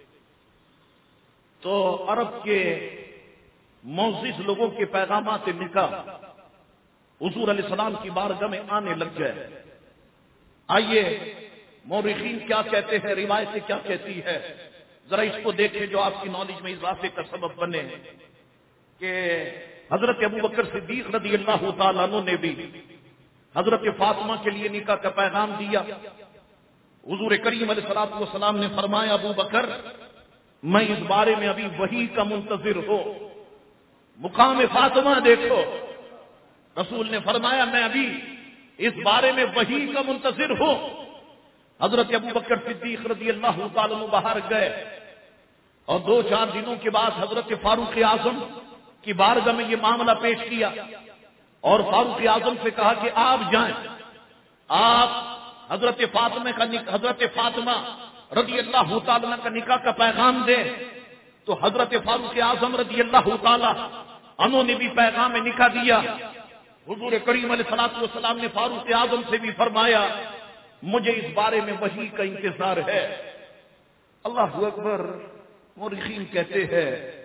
تو عرب کے معزز لوگوں کے پیغامات نکاح حضور علیہ السلام کی بارگاہ میں آنے لگ گئے۔ آئیے مورخین کیا کہتے ہیں، روایتیں کیا کہتی ہے، ذرا اس کو دیکھیں جو آپ کی نالج میں اضافے کا سبب بنے، کہ حضرت ابو بکر صدیق رضی اللہ تعالیٰ عنہ نے بھی حضرت فاطمہ کے لیے نکاح کا پیغام دیا۔ حضور کریم علیہ الصلوۃ والسلام نے فرمایا، ابو بکر میں اس بارے میں ابھی وحی کا منتظر ہوں، مقام فاطمہ دیکھو۔ رسول نے فرمایا میں ابھی اس بارے میں وحی کا منتظر ہوں۔ حضرت ابو بکر صدیق رضی اللہ تعالیٰ عنہ باہر گئے، اور دو چار دنوں کے بعد حضرت فاروق اعظم کی بارگاہ میں یہ معاملہ پیش کیا، اور فاروق اعظم سے کہا کہ آپ جائیں، آپ حضرت فاطمہ کا حضرت فاطمہ رضی اللہ تعالیٰ عنہ کا نکاح کا پیغام دے۔ تو حضرت فاروق اعظم رضی اللہ تعالیٰ عنہ نے بھی پیغام نکاح دیا۔ حضور کریم علیہ الصلوۃ والسلام نے فاروق اعظم سے بھی فرمایا، مجھے اس بارے میں وحی کا انتظار ہے۔ اللہ اکبر۔ مورخین کہتے ہیں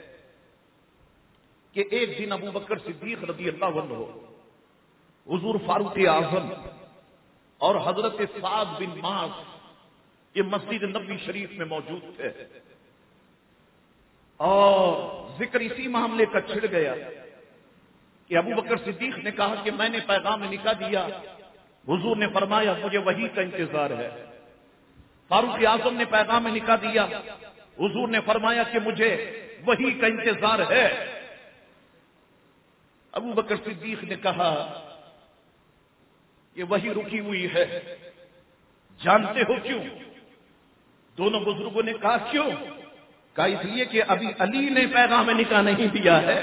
کہ ایک دن ابو بکر صدیق رضی اللہ عنہ حضور فاروق اعظم اور حضرت سعد بن معاذ یہ مسجد نبوی شریف میں موجود تھے، اور ذکر اسی معاملے کا چھڑ گیا کہ ابو بکر صدیق نے کہا کہ میں نے پیغام نکاح دیا، حضور نے فرمایا مجھے وحی کا انتظار ہے۔ فاروق اعظم نے پیغام نکاح دیا، حضور نے فرمایا کہ مجھے وحی کا انتظار ہے۔ ابو بکر صدیق نے کہا یہ وحی رکی ہوئی ہے، جانتے ہو کیوں؟ دونوں بزرگوں نے کہا کیوں؟ کہا اس لیے کہ ابھی علی نے پیغام نکاح نہیں دیا ہے۔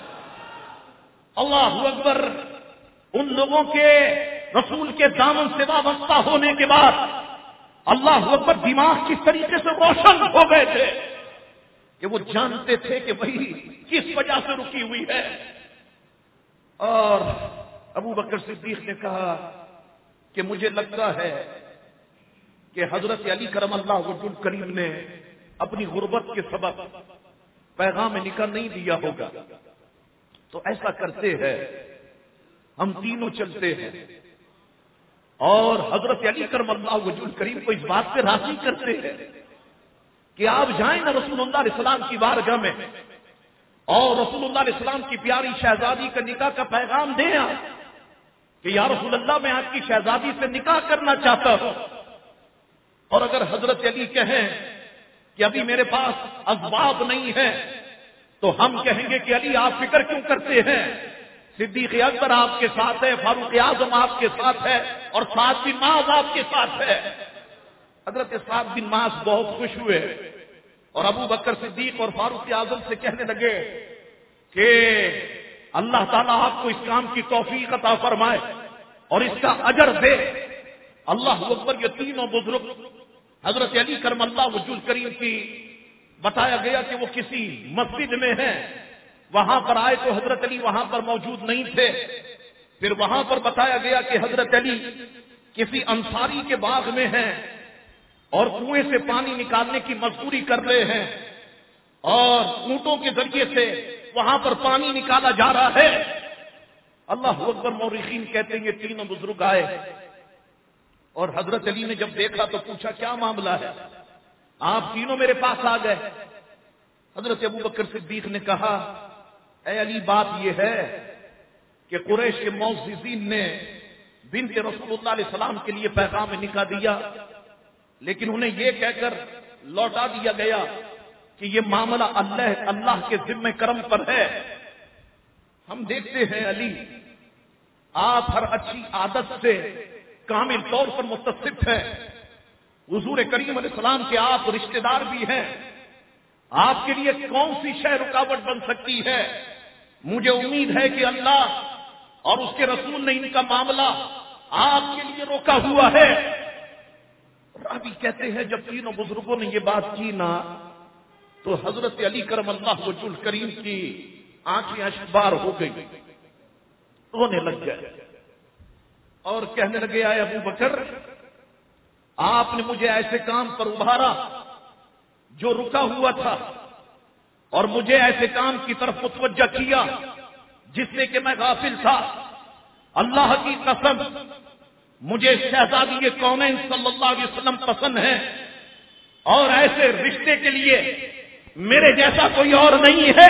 اللہ اکبر۔ ان لوگوں کے رسول کے دامن سے وابستہ ہونے کے بعد اللہ اکبر دماغ کس طریقے سے روشن ہو گئے تھے کہ وہ جانتے تھے کہ وہی کس وجہ سے رکی ہوئی ہے۔ اور ابو بکر صدیق نے کہا کہ مجھے لگتا ہے کہ حضرت علی کرم اللہ وجہ کریم نے اپنی غربت کے سبب پیغام نکاح نہیں دیا ہوگا، تو ایسا کرتے ہیں ہم تینوں چلتے ہیں اور حضرت علی کرم اللہ وجہ کریم کو اس بات پہ راضی کرتے ہیں کہ آپ جائیں نا رسول اللہ علیہ السلام کی بارگاہ میں، اور رسول اللہ علیہ السلام کی پیاری شہزادی کا نکاح کا پیغام دیں آپ کہ یا رسول اللہ میں آپ کی شہزادی سے نکاح کرنا چاہتا ہوں. اور اگر حضرت علی کہیں کہ ابھی میرے پاس اسباب نہیں ہے تو ہم کہیں گے کہ علی آپ فکر کیوں کرتے ہیں؟ صدیق اکبر آپ کے ساتھ ہے، فاروق اعظم آپ کے ساتھ ہے، اور سعد بن معاذ آپ کے ساتھ ہے. حضرت سعد بن معاذ بہت خوش ہوئے اور ابو بکر صدیق اور فاروق اعظم سے کہنے لگے کہ اللہ تعالیٰ آپ کو اس کام کی توفیق عطا فرمائے اور اس کا اجر دے. اللہ اکبر. یہ تینوں بزرگ حضرت علی کرم اللہ وجہ الکریم کی بتایا گیا کہ وہ کسی مسجد میں ہیں، وہاں پر آئے تو حضرت علی وہاں پر موجود نہیں تھے. پھر وہاں پر بتایا گیا کہ حضرت علی کسی انصاری کے باغ میں ہیں اور کنویں سے پانی نکالنے کی مزدوری کر رہے ہیں اور اونٹوں کے ذریعے سے وہاں پر پانی نکالا جا رہا ہے. اللہ اکبر. مورخین کہتے ہیں یہ تینوں بزرگ آئے اور حضرت علی نے جب دیکھا تو پوچھا کیا معاملہ ہے، آپ تینوں میرے پاس آ گئے. حضرت ابو بکر صدیق نے کہا اے علی بات یہ ہے کہ قریش کے معززین نے بنت رسول اللہ علیہ السلام کے لیے پیغام نکاح دیا، لیکن انہیں یہ کہہ کر لوٹا دیا گیا کہ یہ معاملہ اللہ اللہ کے ذمہ کرم پر ہے. ہم دیکھتے ہیں علی آپ ہر اچھی عادت سے کامل طور پر متصف ہے. حضور کریم علیہ السلام کے آپ رشتہ دار بھی ہیں، آپ کے لیے کون سی شے رکاوٹ بن سکتی ہے؟ مجھے امید ہے کہ اللہ اور اس کے رسول نے ان کا معاملہ آپ کے لیے روکا ہوا ہے. راوی کہتے ہیں جب تینوں بزرگوں نے یہ بات کی نا تو حضرت علی کرم اللہ وجہ الکریم کی آنکھیں اشکبار ہو گئی، رونے لگ گئے اور کہنے لگے آئے ابو بکر آپ نے مجھے ایسے کام پر ابھارا جو رکا ہوا تھا اور مجھے ایسے کام کی طرف متوجہ کیا جس سے کہ میں غافل تھا. اللہ کی قسم مجھے شہزادی کونین صلی اللہ علیہ وسلم پسند ہے اور ایسے رشتے کے لیے میرے جیسا کوئی اور نہیں ہے،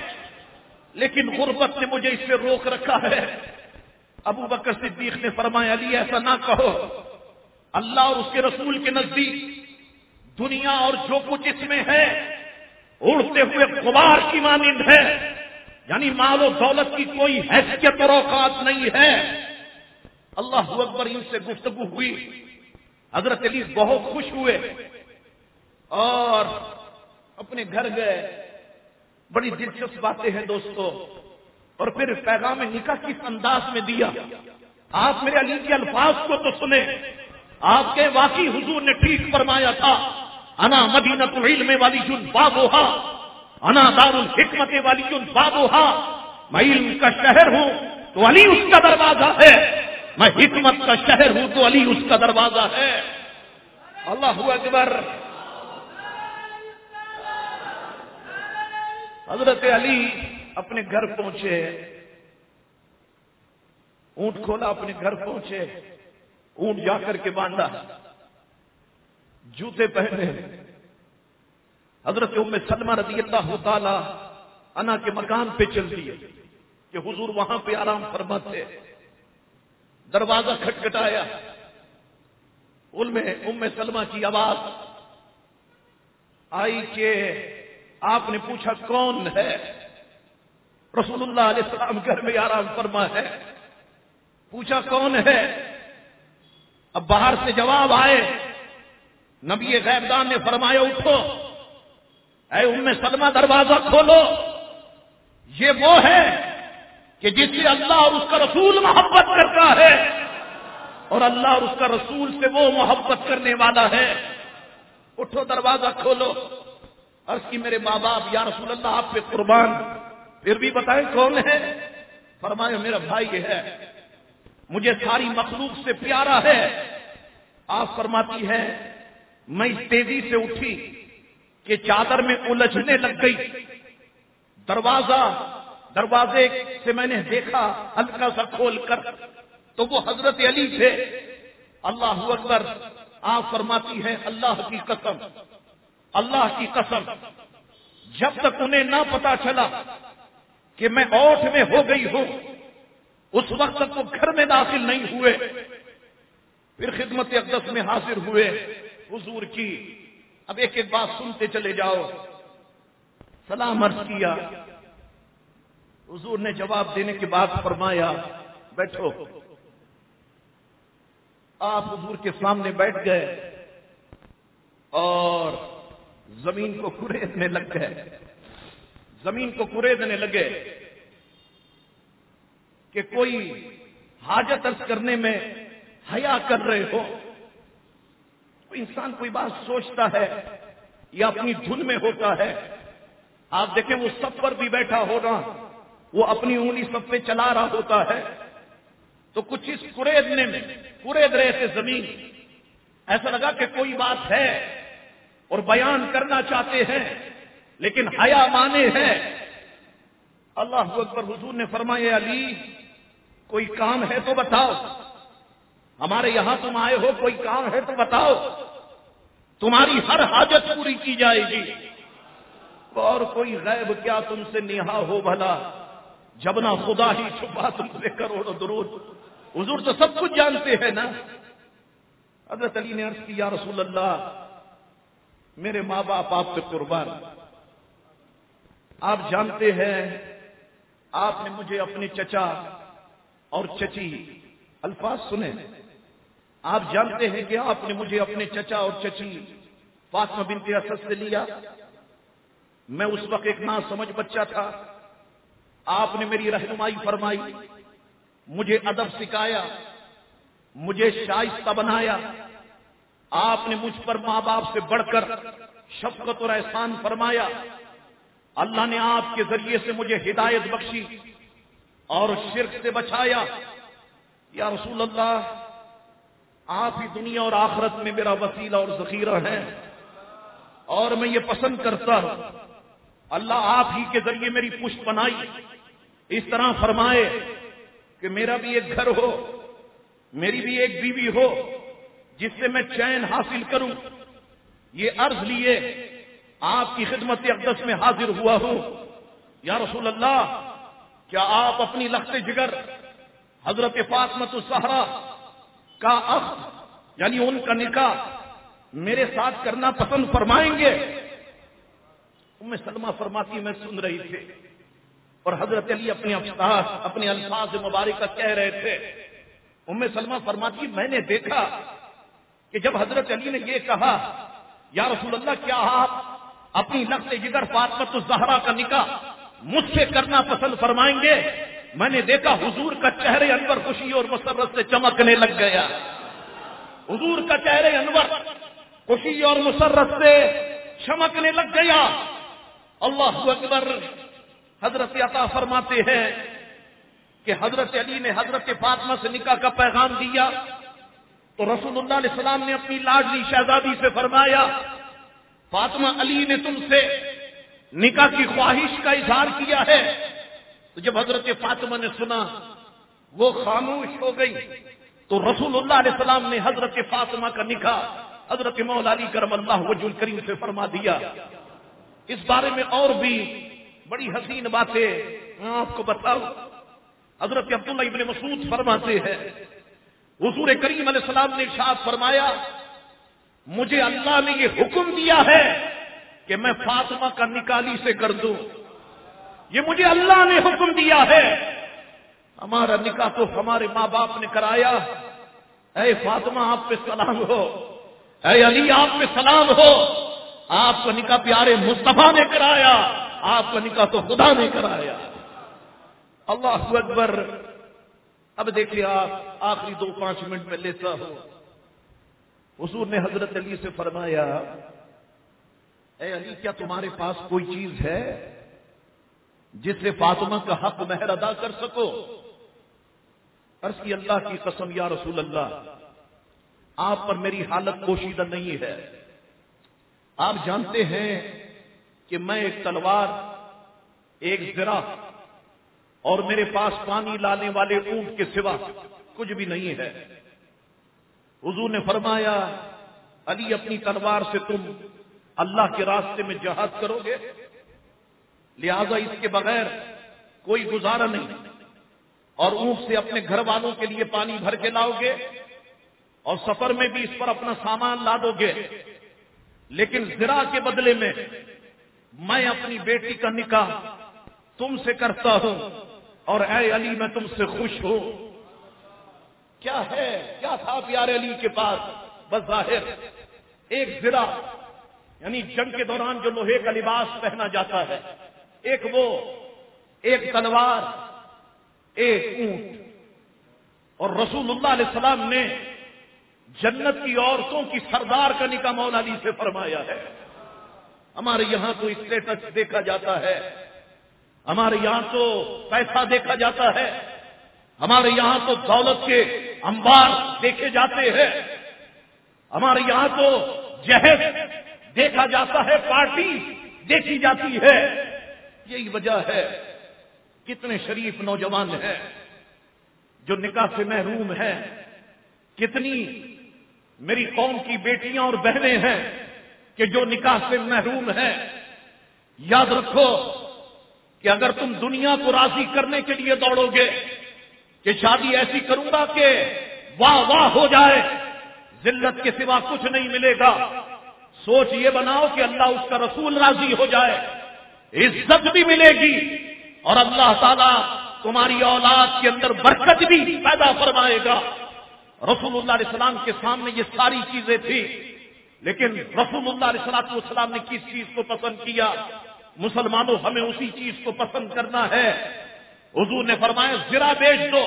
لیکن غربت نے مجھے اس سے روک رکھا ہے. ابو بکر صدیق نے فرمایا علی ایسا نہ کہو، اللہ اور اس کے رسول کے نزدیک دنیا اور جو کچھ اس میں ہے اڑتے ہوئے غبار کی مانند ہے، یعنی مال و دولت کی کوئی حیثیت اور اوقات نہیں ہے. اللہ اکبر. ان سے گفتگو ہوئی، حضرت علی بہت خوش ہوئے اور اپنے گھر گئے. بڑی دلچسپ باتیں ہیں دوستو. اور پھر پیغام نکاح کس انداز میں دیا آپ میرے علی کے الفاظ کو تو سنیں. آپ کے واقعی حضور نے ٹھیک فرمایا تھا انا مدینۃ العلم ولی بابوہا، انا دار الحکمت ولی بابوہا. میں علم کا شہر ہوں تو علی اس کا دروازہ ہے، میں حکمت کا شہر ہوں تو علی اس کا دروازہ ہے. اللہ اکبر. حضرت علی اپنے گھر پہنچے، اونٹ کھولا، اپنے گھر پہنچے، اونٹ جا کر کے باندھا، جوتے پہنے. حضرت ام سلمہ رضی اللہ تعالی عنہا کے مکان پہ چل دیے کہ حضور وہاں پہ آرام فرماتے. دروازہ کھٹکھٹایا، ام سلمہ کی آواز آئی کہ آپ نے پوچھا کون ہے؟ رسول اللہ علیہ السلام گھر میں آرام فرما ہے. پوچھا کون ہے؟ اب باہر سے جواب آئے. نبی غیبدان نے فرمایا اٹھو اے ام سلمہ دروازہ کھولو، یہ وہ ہے کہ جس سے اللہ اور اس کا رسول محبت کرتا ہے اور اللہ اور اس کا رسول سے وہ محبت کرنے والا ہے. اٹھو دروازہ کھولو. عرض کی میرے ماں باپ یا رسول اللہ آپ پہ قربان، پھر بھی بتائیں کون ہے؟ فرمایا میرا بھائی ہے، مجھے ساری مخلوق سے پیارا ہے. آپ فرماتی ہے میں اس تیزی سے اٹھی کہ چادر میں الجھنے لگ گئی. دروازہ دروازے سے میں نے دیکھا ہلکا سا کھول کر تو وہ حضرت علی تھے. اللہ اکبر. آپ فرماتی ہے اللہ کی قسم، اللہ کی قسم جب تک انہیں نہ پتا چلا کہ میں اوٹھ میں ہو گئی ہوں، اس وقت تک وہ گھر میں داخل نہیں ہوئے، پھر خدمت اقدس میں حاضر ہوئے حضور کی۔ اب ایک ایک بات سنتے چلے جاؤ۔ سلام عرض کیا، حضور نے جواب دینے کے بعد فرمایا بیٹھو۔ آپ حضور کے سامنے بیٹھ گئے اور زمین کو کریدنے لگ گئے، زمین کو کریدنے لگے کہ کوئی حاجت عرض کرنے میں حیا کر رہے ہو۔ انسان کوئی بات سوچتا ہے یا اپنی دھن میں ہوتا ہے۔ آپ دیکھیں وہ سب پر بھی بیٹھا ہوگا، وہ اپنی انگلی سب پہ چلا رہا ہوتا ہے، تو کچھ اس کریدنے میں کرید رہے تھے زمین، ایسا لگا کہ کوئی بات ہے اور بیان کرنا چاہتے ہیں لیکن حیا مانے ہیں۔ اللہ اکبر، حضور نے فرمایا علی کوئی کام ہے تو بتاؤ، ہمارے یہاں تم آئے ہو، کوئی کام ہے تو بتاؤ، تمہاری ہر حاجت پوری کی جائے گی، اور کوئی غیب کیا تم سے نہا ہو بھلا، جب نہ خدا ہی چھپا تم سے کروڑوں درود۔ حضور تو سب کچھ جانتے ہیں نا۔ حضرت علی نے عرض کی یا رسول اللہ میرے ماں باپ آپ پہ قربان، آپ جانتے ہیں آپ نے مجھے اپنے چچا اور چچی، الفاظ سنیں، آپ جانتے ہیں کہ آپ نے مجھے اپنے چچا اور چچی فاطمہ بنت اسد سے لیا۔ میں اس وقت ایک نا سمجھ بچہ تھا، آپ نے میری رہنمائی فرمائی، مجھے ادب سکھایا، مجھے شائستہ بنایا، آپ نے مجھ پر ماں باپ سے بڑھ کر شفقت اور احسان فرمایا، اللہ نے آپ کے ذریعے سے مجھے ہدایت بخشی اور شرک سے بچایا۔ یا رسول اللہ آپ ہی دنیا اور آخرت میں میرا وسیلہ اور ذخیرہ ہیں، اور میں یہ پسند کرتا ہوں اللہ آپ ہی کے ذریعے میری پشت بنائی، اس طرح فرمائے کہ میرا بھی ایک گھر ہو، میری بھی ایک بیوی ہو جس سے میں چین حاصل کروں۔ یہ عرض لیے آپ کی خدمت اقدس میں حاضر ہوا ہوں۔ یا رسول اللہ کیا آپ اپنی لخت جگر حضرت فاطمہ الزہرا کا عقد یعنی ان کا نکاح میرے ساتھ کرنا پسند فرمائیں گے؟ ام سلمہ فرماتی میں سن رہی تھی اور حضرت علی اپنے افساس اپنے الفاظ مبارکہ کہہ رہے تھے۔ ام سلمہ فرماتی میں نے دیکھا کہ جب حضرت علی نے یہ کہا یا رسول اللہ کیا آپ اپنی لخت جگر فاطمہ الزہرا کا نکاح مجھ سے کرنا پسند فرمائیں گے، میں نے دیکھا حضور کا چہرے انور خوشی اور مسرت سے چمکنے لگ گیا۔ حضور کا چہرے انور خوشی اور مسرت سے چمکنے لگ گیا۔ اللہ اکبر۔ حضرت عطا فرماتے ہیں کہ حضرت علی نے حضرت فاطمہ سے نکاح کا پیغام دیا تو رسول اللہ علیہ السلام نے اپنی لاڈلی شہزادی سے فرمایا فاطمہ علی نے تم سے نکاح کی خواہش کا اظہار کیا ہے۔ تو جب حضرت فاطمہ نے سنا وہ خاموش ہو گئی تو رسول اللہ علیہ السلام نے حضرت فاطمہ کا نکاح حضرت مولا علی کرم اللہ وجہ الکریم سے فرما دیا۔ اس بارے میں اور بھی بڑی حسین باتیں میں آپ کو بتاؤں۔ حضرت عبداللہ ابن مسعود فرماتے ہیں حضور کریم علیہ السلام نے ارشاد فرمایا مجھے اللہ نے یہ حکم دیا ہے کہ میں فاطمہ کا نکاح علی سے کر دوں، یہ مجھے اللہ نے حکم دیا ہے۔ ہمارا نکاح تو ہمارے ماں باپ نے کرایا، اے فاطمہ آپ پہ سلام ہو، اے علی آپ پہ سلام ہو، آپ کا نکاح پیارے مصطفیٰ نے کرایا، آپ کا نکاح تو خدا نے کرایا۔ اللہ اکبر۔ اب دیکھیے آپ آخری دو پانچ منٹ میں لیتا ہوں۔ حضور نے حضرت علی سے فرمایا اے علی کیا تمہارے پاس کوئی چیز ہے جس سے فاطمہ کا حق مہر ادا کر سکو؟ عرض کی اللہ کی قسم یا رسول اللہ آپ پر میری حالت پوشیدہ نہیں ہے، آپ جانتے ہیں کہ میں ایک تلوار، ایک زرہ اور میرے پاس پانی لانے والے اونٹ کے سوا کچھ بھی نہیں ہے۔ حضور نے فرمایا علی اپنی تلوار سے تم اللہ کے راستے میں جہاد کرو گے، لہذا اس کے بغیر کوئی گزارا نہیں، اور اونٹ سے اپنے گھر والوں کے لیے پانی بھر کے لاؤ گے اور سفر میں بھی اس پر اپنا سامان لا دو گے، لیکن زرا کے بدلے میں میں اپنی بیٹی کا نکاح تم سے کرتا ہوں، اور اے علی میں تم سے خوش ہوں۔ کیا ہے، کیا تھا پیارے علی کے پاس؟ بظاہر ایک زرا، یعنی جنگ کے دوران جو لوہے کا لباس پہنا جاتا ہے، ایک وہ، ایک تلوار، ایک اونٹ۔ اور رسول اللہ علیہ السلام نے جنت کی عورتوں کی سردار کا نکاح مولا علی سے فرمایا ہے۔ ہمارے یہاں تو اسٹیٹس دیکھا جاتا ہے، ہمارے یہاں تو پیسہ دیکھا جاتا ہے، ہمارے یہاں تو دولت کے انبار دیکھے جاتے ہیں، ہمارے یہاں تو جہیز دیکھا جاتا ہے، پارٹی دیکھی جاتی ہے۔ یہی وجہ ہے کتنے شریف نوجوان ہیں جو نکاح سے محروم ہیں، کتنی میری قوم کی بیٹیاں اور بہنیں ہیں کہ جو نکاح سے محروم ہیں۔ یاد رکھو کہ اگر تم دنیا کو راضی کرنے کے لیے دوڑو گے کہ شادی ایسی کروں گا کہ واہ واہ ہو جائے، ذلت کے سوا کچھ نہیں ملے گا، سوچ یہ بناؤ کہ اللہ اس کا رسول راضی ہو جائے، عزت بھی ملے گی اور اللہ تعالیٰ تمہاری اولاد کے اندر برکت بھی پیدا فرمائے گا۔ رسول اللہ علیہ السلام کے سامنے یہ ساری چیزیں تھی، لیکن رسول اللہ علیہ السلام نے کس چیز کو پسند کیا؟ مسلمانوں ہمیں اسی چیز کو پسند کرنا ہے۔ حضور نے فرمایا زرا بیچ دو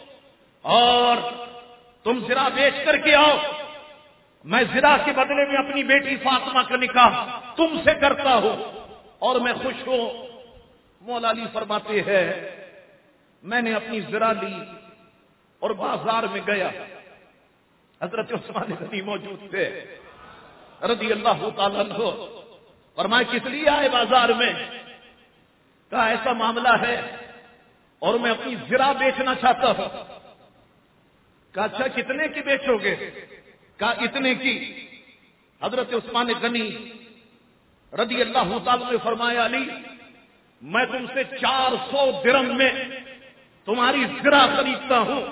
اور تم زرا بیچ کر کے آؤ، میں زرا کے بدلے میں اپنی بیٹی فاطمہ کا نکاح تم سے کرتا ہوں اور میں خوش ہوں۔ مولا علی فرماتے ہیں میں نے اپنی زرا لی اور بازار میں گیا، حضرت عثمان غنی موجود تھے رضی اللہ تعالیٰ عنہ۔ فرمایا کس لیے آئے بازار میں؟ کہا ایسا معاملہ ہے اور میں اپنی زرا بیچنا چاہتا ہوں۔ کہا اچھا کتنے کی بیچو گے؟ کہا اتنے کی۔ حضرت عثمان غنی رضی اللہ تعالیٰ نے فرمایا علی میں تم سے چار سو درم میں تمہاری زرا خریدتا ہوں۔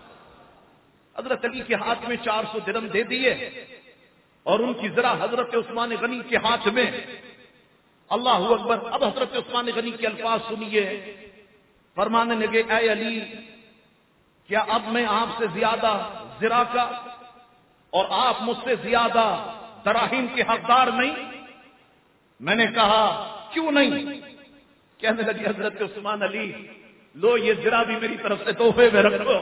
حضرت علی کے ہاتھ میں چار سو درم دے دیے اور ان کی زرا حضرت عثمان غنی کے ہاتھ میں۔ اللہ اکبر۔ اب حضرت عثمان غنی کے الفاظ سنیے، فرمانے لگے اے علی کیا اب میں آپ سے زیادہ زرا کا اور آپ مجھ سے زیادہ دراہیم کے حقدار نہیں؟ میں نے کہا کیوں نہیں؟ کہنے لگی حضرت عثمان علی لو یہ زرا بھی میری طرف سے تحفے میں رکھو۔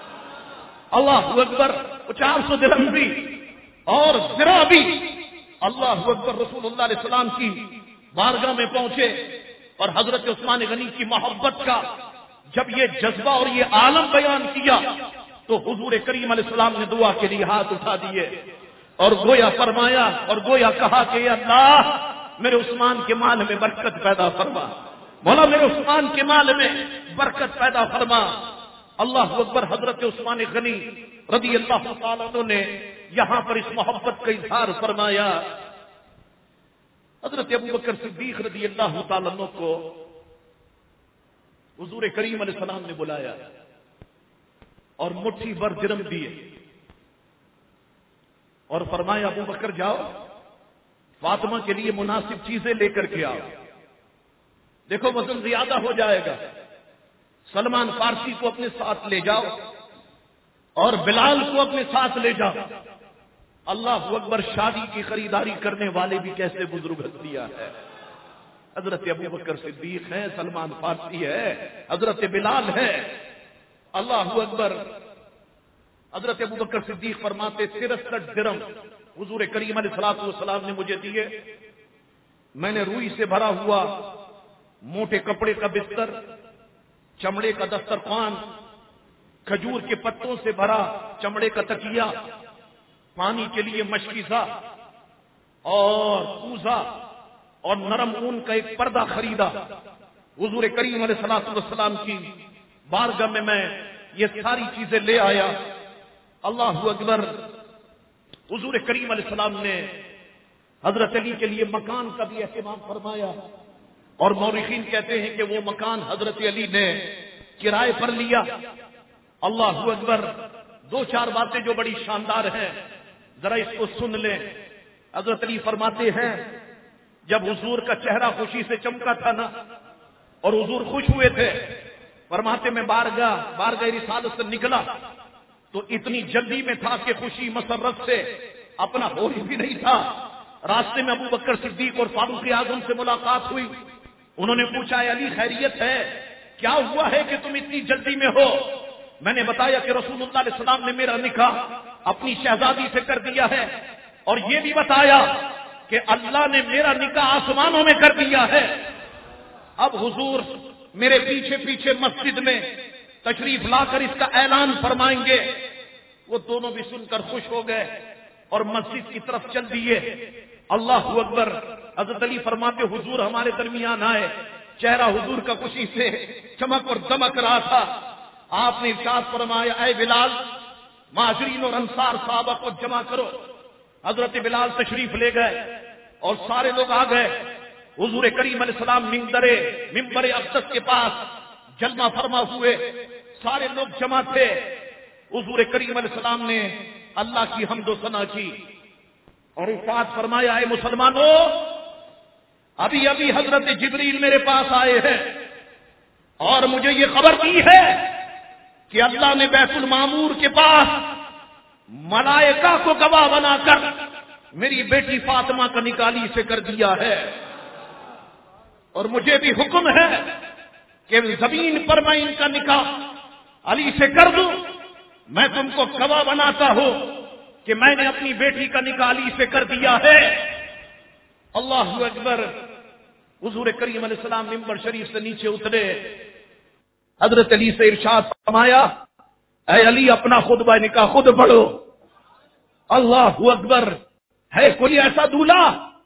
اللہ اکبر۔ چار سو درہم بھی اور زرا بھی۔ اللہ اکبر۔ رسول اللہ علیہ السلام کی بارگاہ میں پہنچے اور حضرت عثمان غنی کی محبت کا جب یہ جذبہ اور یہ عالم بیان کیا تو حضور کریم علیہ السلام نے دعا کے لیے ہاتھ اٹھا دیے اور گویا فرمایا اور گویا کہا کہ یا اللہ میرے عثمان کے مال میں برکت پیدا فرما، مولا میرے عثمان کے مال میں برکت پیدا فرما۔ اللہ اکبر۔ حضرت عثمان غنی رضی اللہ تعالیٰ عنہ نے یہاں پر اس محبت کا اظہار فرمایا۔ حضرت ابو بکر صدیق رضی اللہ تعالیٰ عنہ کو حضور کریم علیہ السلام نے بلایا اور مٹھی بھر درم دیے اور فرمایا ابو بکر جاؤ فاطمہ کے لیے مناسب چیزیں لے کر کے آؤ، دیکھو وزن زیادہ ہو جائے گا، سلمان فارسی کو اپنے ساتھ لے جاؤ اور بلال کو اپنے ساتھ لے جاؤ۔ اللہ اکبر۔ شادی کی خریداری کرنے والے بھی کیسے بزرگ ہستیاں ہے، حضرت ابو بکر صدیق ہے، سلمان فارسی ہے، حضرت بلال ہے۔ اللہ اکبر۔ حضرت ابو بکر صدیق فرماتے ترسٹھ درم حضور کریم علیہ الصلوۃ والسلام نے مجھے دیے، میں نے روئی سے بھرا ہوا موٹے کپڑے کا بستر، چمڑے کا دسترخوان، کھجور کے پتوں سے بھرا چمڑے کا تکیا، پانی کے لیے مشکیزہ اور کوزہ اور نرم اون کا ایک پردہ خریدا۔ حضور کریم علیہ الصلوۃ والسلام کی بارگاہ میں میں یہ ساری چیزیں لے آیا۔ اللہ اکبر۔ حضور کریم علیہ السلام نے حضرت علی کے لیے مکان کا بھی اہتمام فرمایا اور مورخین کہتے ہیں کہ وہ مکان حضرت علی نے کرائے پر لیا. اللہ اکبر. دو چار باتیں جو بڑی شاندار ہیں, ذرا اس کو سن لیں. حضرت علی فرماتے ہیں جب حضور کا چہرہ خوشی سے چمکا تھا نا, اور حضور خوش ہوئے تھے, فرماتے میں بارگاہ بارگاہ رسالت سے نکلا تو اتنی جلدی میں تھا کہ خوشی مسرت سے اپنا ہوش بھی نہیں تھا. راستے میں ابو بکر صدیق اور فاروق اعظم سے ملاقات ہوئی. انہوں نے پوچھا اے علی خیریت ہے, کیا ہوا ہے کہ تم اتنی جلدی میں ہو؟ میں نے بتایا کہ رسول اللہ علیہ السلام نے میرا نکاح اپنی شہزادی سے کر دیا ہے, اور یہ بھی بتایا کہ اللہ نے میرا نکاح آسمانوں میں کر دیا ہے. اب حضور میرے پیچھے پیچھے مسجد میں تشریف لا کر اس کا اعلان فرمائیں گے. وہ دونوں بھی سن کر خوش ہو گئے اور مسجد کی طرف چل دیے. اللہ اکبر. حضرت علی فرماتے حضور ہمارے درمیان آئے, چہرہ حضور کا خوشی سے چمک اور دمک رہا تھا. آپ نے ارشاد فرمایا اے بلال, مہاجرین اور انصار صحابہ کو جمع کرو. حضرت بلال تشریف لے گئے اور سارے لوگ آ گئے. حضور کریم علیہ السلام ممبر ممبر اقدس کے پاس جلوہ فرما ہوئے, سارے لوگ جمع تھے. حضور کریم علیہ السلام نے اللہ کی حمد و ثنا کی اور ارشاد فرمایا اے مسلمانوں, ابھی ابھی حضرت جبریل میرے پاس آئے ہیں اور مجھے یہ خبر دی ہے کہ اللہ نے بیت المعمور کے پاس ملائکہ کو گواہ بنا کر میری بیٹی فاطمہ کا نکاح علی سے کر دیا ہے, اور مجھے بھی حکم ہے کہ زمین پر میں ان کا نکاح علی سے کر دوں. میں تم کو گواہ بناتا ہوں کہ میں نے اپنی بیٹی کا نکاح علی سے کر دیا ہے. اللہ اکبر. حضور کریم علیہ السلام ممبر شریف سے نیچے اترے, حضرت علی سے ارشاد فرمایا اے علی اپنا خطبہ نکاح خود پڑھو. اللہ اکبر. ہے کوئی ایسا دولہا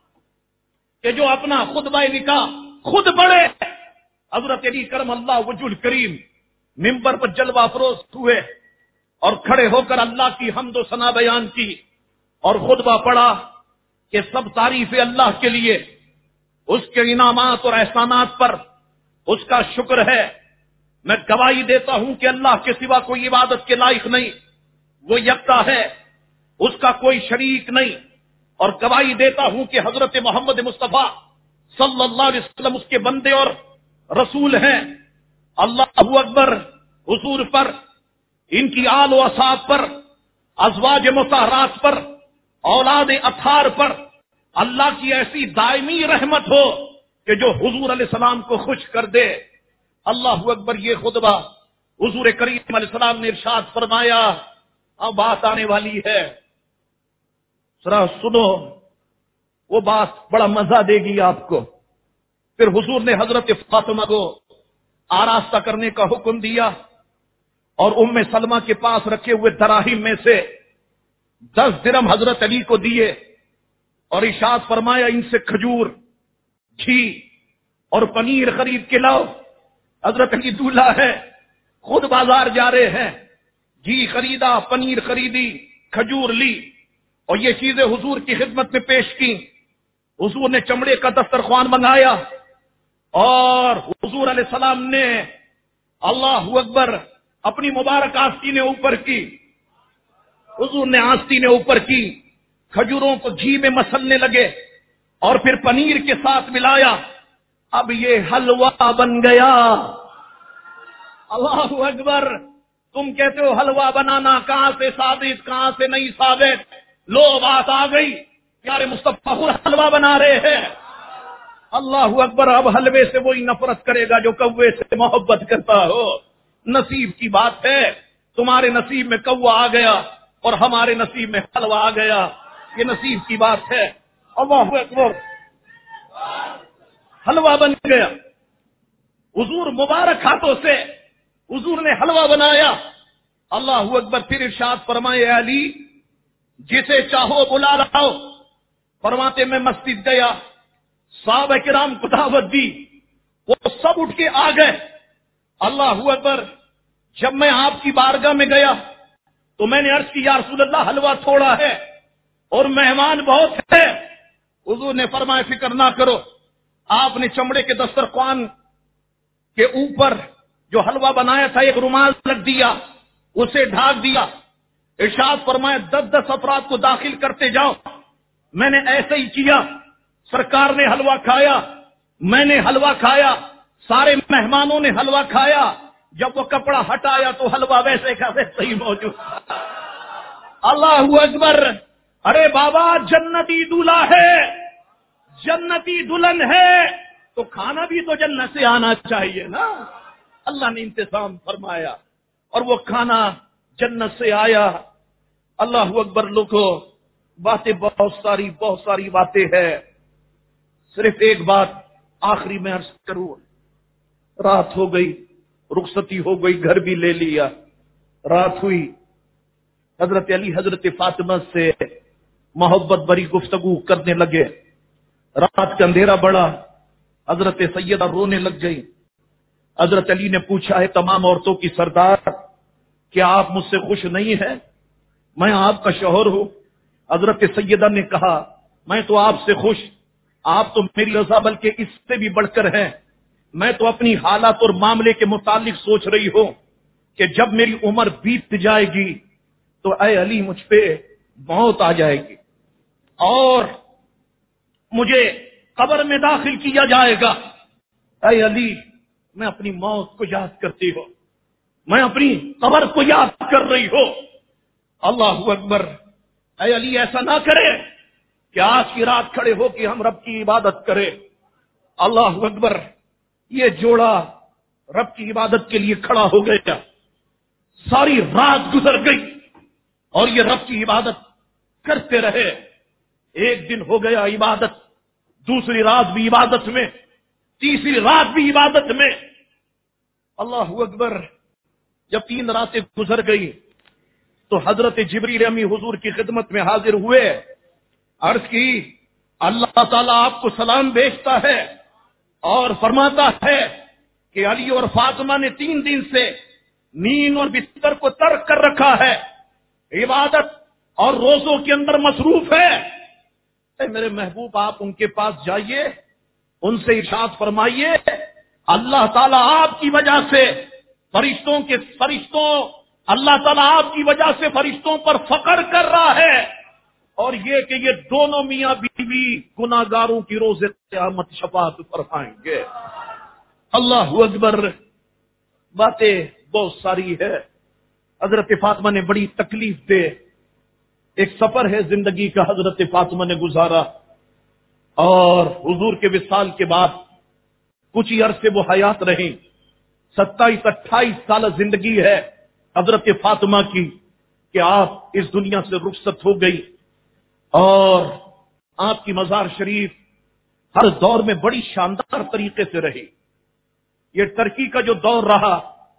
کہ جو اپنا خطبہ نکاح خود پڑھے؟ حضرت علی کرم اللہ وجہ الکریم ممبر پر جلوہ افروز ہوئے اور کھڑے ہو کر اللہ کی حمد و ثنا بیان کی اور خطبہ پڑھا کہ سب تعریف اللہ کے لیے, اس کے انعامات اور احسانات پر اس کا شکر ہے. میں گواہی دیتا ہوں کہ اللہ کے سوا کوئی عبادت کے لائق نہیں, وہ یکتا ہے, اس کا کوئی شریک نہیں. اور گواہی دیتا ہوں کہ حضرت محمد مصطفیٰ صلی اللہ علیہ وسلم اس کے بندے اور رسول ہیں. اللہ اکبر. حضور پر, ان کی آل و اصحاب پر, ازواج مطہرات پر, اولاد اطہار پر اللہ کی ایسی دائمی رحمت ہو کہ جو حضور علیہ السلام کو خوش کر دے. اللہ اکبر. یہ خطبہ حضور کریم علیہ السلام نے ارشاد فرمایا اب بات آنے والی ہے, ذرا سنو, وہ بات بڑا مزہ دے گی آپ کو. پھر حضور نے حضرت فاطمہ کو آراستہ کرنے کا حکم دیا اور ام سلمہ کے پاس رکھے ہوئے دراہیم میں سے دس درہم حضرت علی کو دیے اور ارشاد فرمایا ان سے کھجور, گھی اور پنیر خرید کے لاؤ. حضرت علی دولہا ہے, خود بازار جا رہے ہیں, گھی خریدا, پنیر خریدی, کھجور لی اور یہ چیزیں حضور کی خدمت میں پیش کی. حضور نے چمڑے کا دسترخوان منگایا اور حضور علیہ السلام نے اللہ اکبر اپنی مبارک آستینیں اوپر کی. حضور نے آستینیں اوپر کی, کھجوروں کو گھی میں مسلنے لگے اور پھر پنیر کے ساتھ ملایا. اب یہ حلوہ بن گیا. اللہ اکبر. تم کہتے ہو حلوہ بنانا کہاں سے ثابت, کہاں سے نہیں ثابت. لو بات آ گئی, پیارے مصطفیٰ خود حلوہ بنا رہے ہیں. اللہ اکبر. اب حلوے سے وہی نفرت کرے گا جو کوے سے محبت کرتا ہو. نصیب کی بات ہے, تمہارے نصیب میں کوا آ گیا اور ہمارے نصیب میں حلوہ آ گیا. یہ نصیب کی بات ہے. اللہ اکبر. حلوہ بن گیا. حضور مبارک ہاتھوں سے حضور نے حلوہ بنایا. اللہ اکبر. پھر ارشاد فرمائے علی جسے چاہو بلا لاؤ. فرماتے میں مسجد گیا, صحابہ کرام کو دعوت دی, وہ سب اٹھ کے آ گئے. اللہ اکبر. جب میں آپ کی بارگاہ میں گیا تو میں نے عرض کی یا رسول اللہ حلوہ تھوڑا ہے اور مہمان بہت ہے. حضور نے فرمایا فکر نہ کرو, آپ نے چمڑے کے دسترخوان کے اوپر جو حلوہ بنایا تھا ایک رومال رکھ دیا، اسے ڈھانک دیا، ارشاد فرمایا دس دس افراد کو داخل کرتے جاؤ۔ میں نے ایسے ہی کیا، سرکار نے حلوہ کھایا، میں نے حلوہ کھایا، سارے مہمانوں نے حلوہ کھایا۔ جب وہ کپڑا ہٹایا تو حلوہ ویسے کا ویسے ہی موجود۔ اللہ اکبر! ارے بابا، جنتی دولہا ہے، جنتی دلہن ہے، تو کھانا بھی تو جنت سے آنا چاہیے نا۔ اللہ نے انتظام فرمایا اور وہ کھانا جنت سے آیا۔ اللہ اکبر! لوگوں، باتیں بہت ساری بہت ساری باتیں ہیں، صرف ایک بات آخری میں عرض کروں۔ رات ہو گئی، رخصتی ہو گئی، گھر بھی لے لیا، رات ہوئی، حضرت علی حضرت فاطمہ سے محبت بری گفتگو کرنے لگے۔ رات کا اندھیرا بڑا، حضرت سیدہ رونے لگ گئی۔ حضرت علی نے پوچھا، ہے تمام عورتوں کی سردار، کیا آپ مجھ سے خوش نہیں ہیں؟ میں آپ کا شوہر ہوں۔ حضرت سیدہ نے کہا، میں تو آپ سے خوش، آپ تو میری رضا بلکہ اس سے بھی بڑھ کر ہیں۔ میں تو اپنی حالات اور معاملے کے متعلق سوچ رہی ہوں کہ جب میری عمر بیت جائے گی تو اے علی مجھ پہ موت آ جائے گی اور مجھے قبر میں داخل کیا جائے گا۔ اے علی، میں اپنی موت کو یاد کرتی ہوں، میں اپنی قبر کو یاد کر رہی ہوں۔ اللہ اکبر! اے علی، ایسا نہ کرے کہ آج کی رات کھڑے ہو کہ ہم رب کی عبادت کریں۔ اللہ اکبر! یہ جوڑا رب کی عبادت کے لیے کھڑا ہو گیا، ساری رات گزر گئی اور یہ رب کی عبادت کرتے رہے۔ ایک دن ہو گیا عبادت، دوسری رات بھی عبادت میں، تیسری رات بھی عبادت میں۔ اللہ اکبر! جب تین راتیں گزر گئی تو حضرت جبریل امی حضور کی خدمت میں حاضر ہوئے، عرض کی، اللہ تعالیٰ آپ کو سلام بھیجتا ہے اور فرماتا ہے کہ علی اور فاطمہ نے تین دن سے نیند اور بستر کو ترک کر رکھا ہے، عبادت اور روزوں کے اندر مصروف ہے۔ اے میرے محبوب، آپ ان کے پاس جائیے، ان سے ارشاد فرمائیے، اللہ تعالیٰ آپ کی وجہ سے فرشتوں کے فرشتوں اللہ تعالیٰ آپ کی وجہ سے فرشتوں پر فخر کر رہا ہے، اور یہ کہ یہ دونوں میاں بیوی گناہگاروں کی روز قیامت شفاعت فرمائیں گے۔ اللہ اکبر! باتیں بہت ساری ہے۔ حضرت فاطمہ نے بڑی تکلیف دے ایک سفر ہے زندگی کا حضرت فاطمہ نے گزارا، اور حضور کے وصال کے بعد کچھ ہی عرصے وہ حیات رہیں۔ ستائیس اٹھائیس سال زندگی ہے حضرت فاطمہ کی کہ آپ اس دنیا سے رخصت ہو گئی، اور آپ کی مزار شریف ہر دور میں بڑی شاندار طریقے سے رہی۔ یہ ترکی کا جو دور رہا،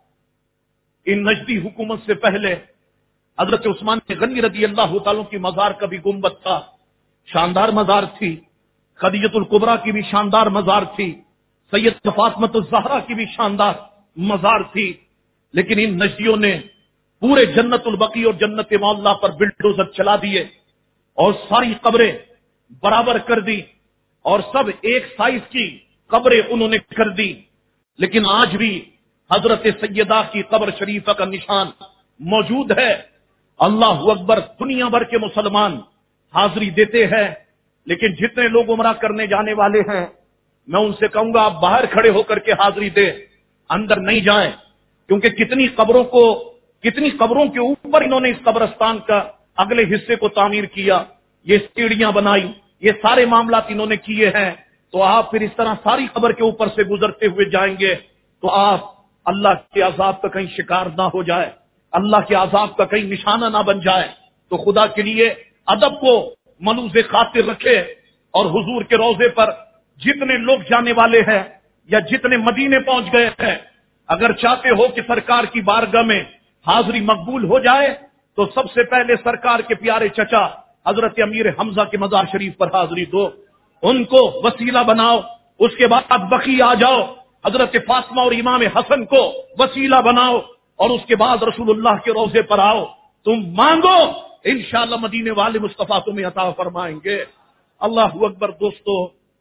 ان نجدی حکومت سے پہلے حضرت عثمان غنی رضی اللہ تعالیٰ کی مزار کا بھی گنبد تھا، شاندار مزار تھی۔ خدیجۃ الکبریٰ کی بھی شاندار مزار تھی، سید فاطمہ الزہرا کی بھی شاندار مزار تھی، لیکن ان نجدیوں نے پورے جنت البقیع اور جنت معلیٰ پر بلڈوزر چلا دیے اور ساری قبریں برابر کر دی، اور سب ایک سائز کی قبریں انہوں نے کر دی۔ لیکن آج بھی حضرت سیدہ کی قبر شریفہ کا نشان موجود ہے۔ اللہ اکبر! دنیا بھر کے مسلمان حاضری دیتے ہیں، لیکن جتنے لوگ عمرہ کرنے جانے والے ہیں میں ان سے کہوں گا آپ باہر کھڑے ہو کر کے حاضری دیں، اندر نہیں جائیں، کیونکہ کتنی قبروں کو کتنی قبروں کے اوپر انہوں نے اس قبرستان کا اگلے حصے کو تعمیر کیا، یہ سیڑھیاں بنائی، یہ سارے معاملات انہوں نے کیے ہیں۔ تو آپ پھر اس طرح ساری قبر کے اوپر سے گزرتے ہوئے جائیں گے تو آپ اللہ کے عذاب کا کہیں شکار نہ ہو جائے، اللہ کے عذاب کا کہیں نشانہ نہ بن جائے۔ تو خدا کے لیے ادب کو ملوز خاطر رکھے، اور حضور کے روضے پر جتنے لوگ جانے والے ہیں یا جتنے مدینے پہنچ گئے ہیں، اگر چاہتے ہو کہ سرکار کی بارگاہ میں حاضری مقبول ہو جائے تو سب سے پہلے سرکار کے پیارے چچا حضرت امیر حمزہ کے مزار شریف پر حاضری دو، ان کو وسیلہ بناؤ، اس کے بعد بقی آ جاؤ، حضرت فاطمہ اور امام حسن کو وسیلہ بناؤ، اور اس کے بعد رسول اللہ کے روضے پر آؤ، تم مانگو انشاءاللہ مدینے والے مصطفیٰ تمہیں عطا فرمائیں گے۔ اللہ اکبر! دوستو،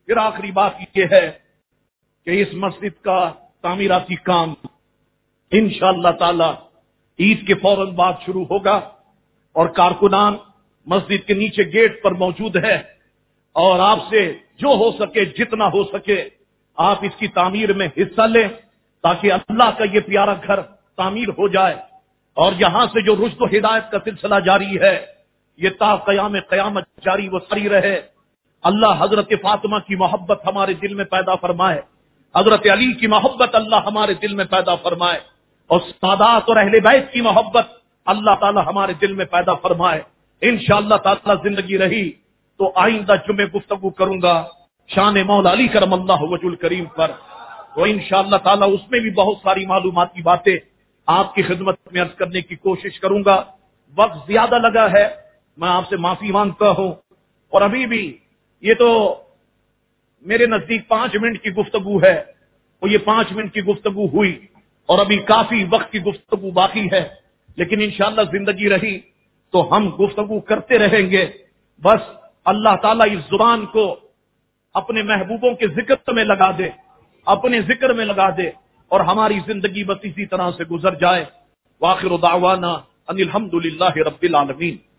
پھر آخری بات یہ ہے کہ اس مسجد کا تعمیراتی کام انشاءاللہ تعالی عید کے فوراً بعد شروع ہوگا، اور کارکنان مسجد کے نیچے گیٹ پر موجود ہے، اور آپ سے جو ہو سکے جتنا ہو سکے آپ اس کی تعمیر میں حصہ لیں تاکہ اللہ کا یہ پیارا گھر تعمیر ہو جائے، اور یہاں سے جو رشد و ہدایت کا سلسلہ جاری ہے یہ تا قیام قیامت جاری و ساری رہے۔ اللہ حضرت فاطمہ کی محبت ہمارے دل میں پیدا فرمائے، حضرت علی کی محبت اللہ ہمارے دل میں پیدا فرمائے، اور سادات اور اہل بیت کی محبت اللہ تعالی ہمارے دل میں پیدا فرمائے۔ انشاءاللہ تعالی زندگی رہی تو آئندہ جمعے گفتگو کروں گا شان مولا علی کرم اللہ وجہ الکریم پر، تو انشاءاللہ تعالی اس میں بھی بہت ساری معلوماتی باتیں آپ کی خدمت میں عرض کرنے کی کوشش کروں گا۔ وقت زیادہ لگا ہے، میں آپ سے معافی مانگتا ہوں، اور ابھی بھی یہ تو میرے نزدیک پانچ منٹ کی گفتگو ہے، اور یہ پانچ منٹ کی گفتگو ہوئی اور ابھی کافی وقت کی گفتگو باقی ہے، لیکن انشاءاللہ زندگی رہی تو ہم گفتگو کرتے رہیں گے۔ بس اللہ تعالیٰ اس زبان کو اپنے محبوبوں کے ذکر میں لگا دے، اپنے ذکر میں لگا دے، اور ہماری زندگی بس اسی طرح سے گزر جائے۔ وآخر دعوانا ان الحمد للہ رب العالمین۔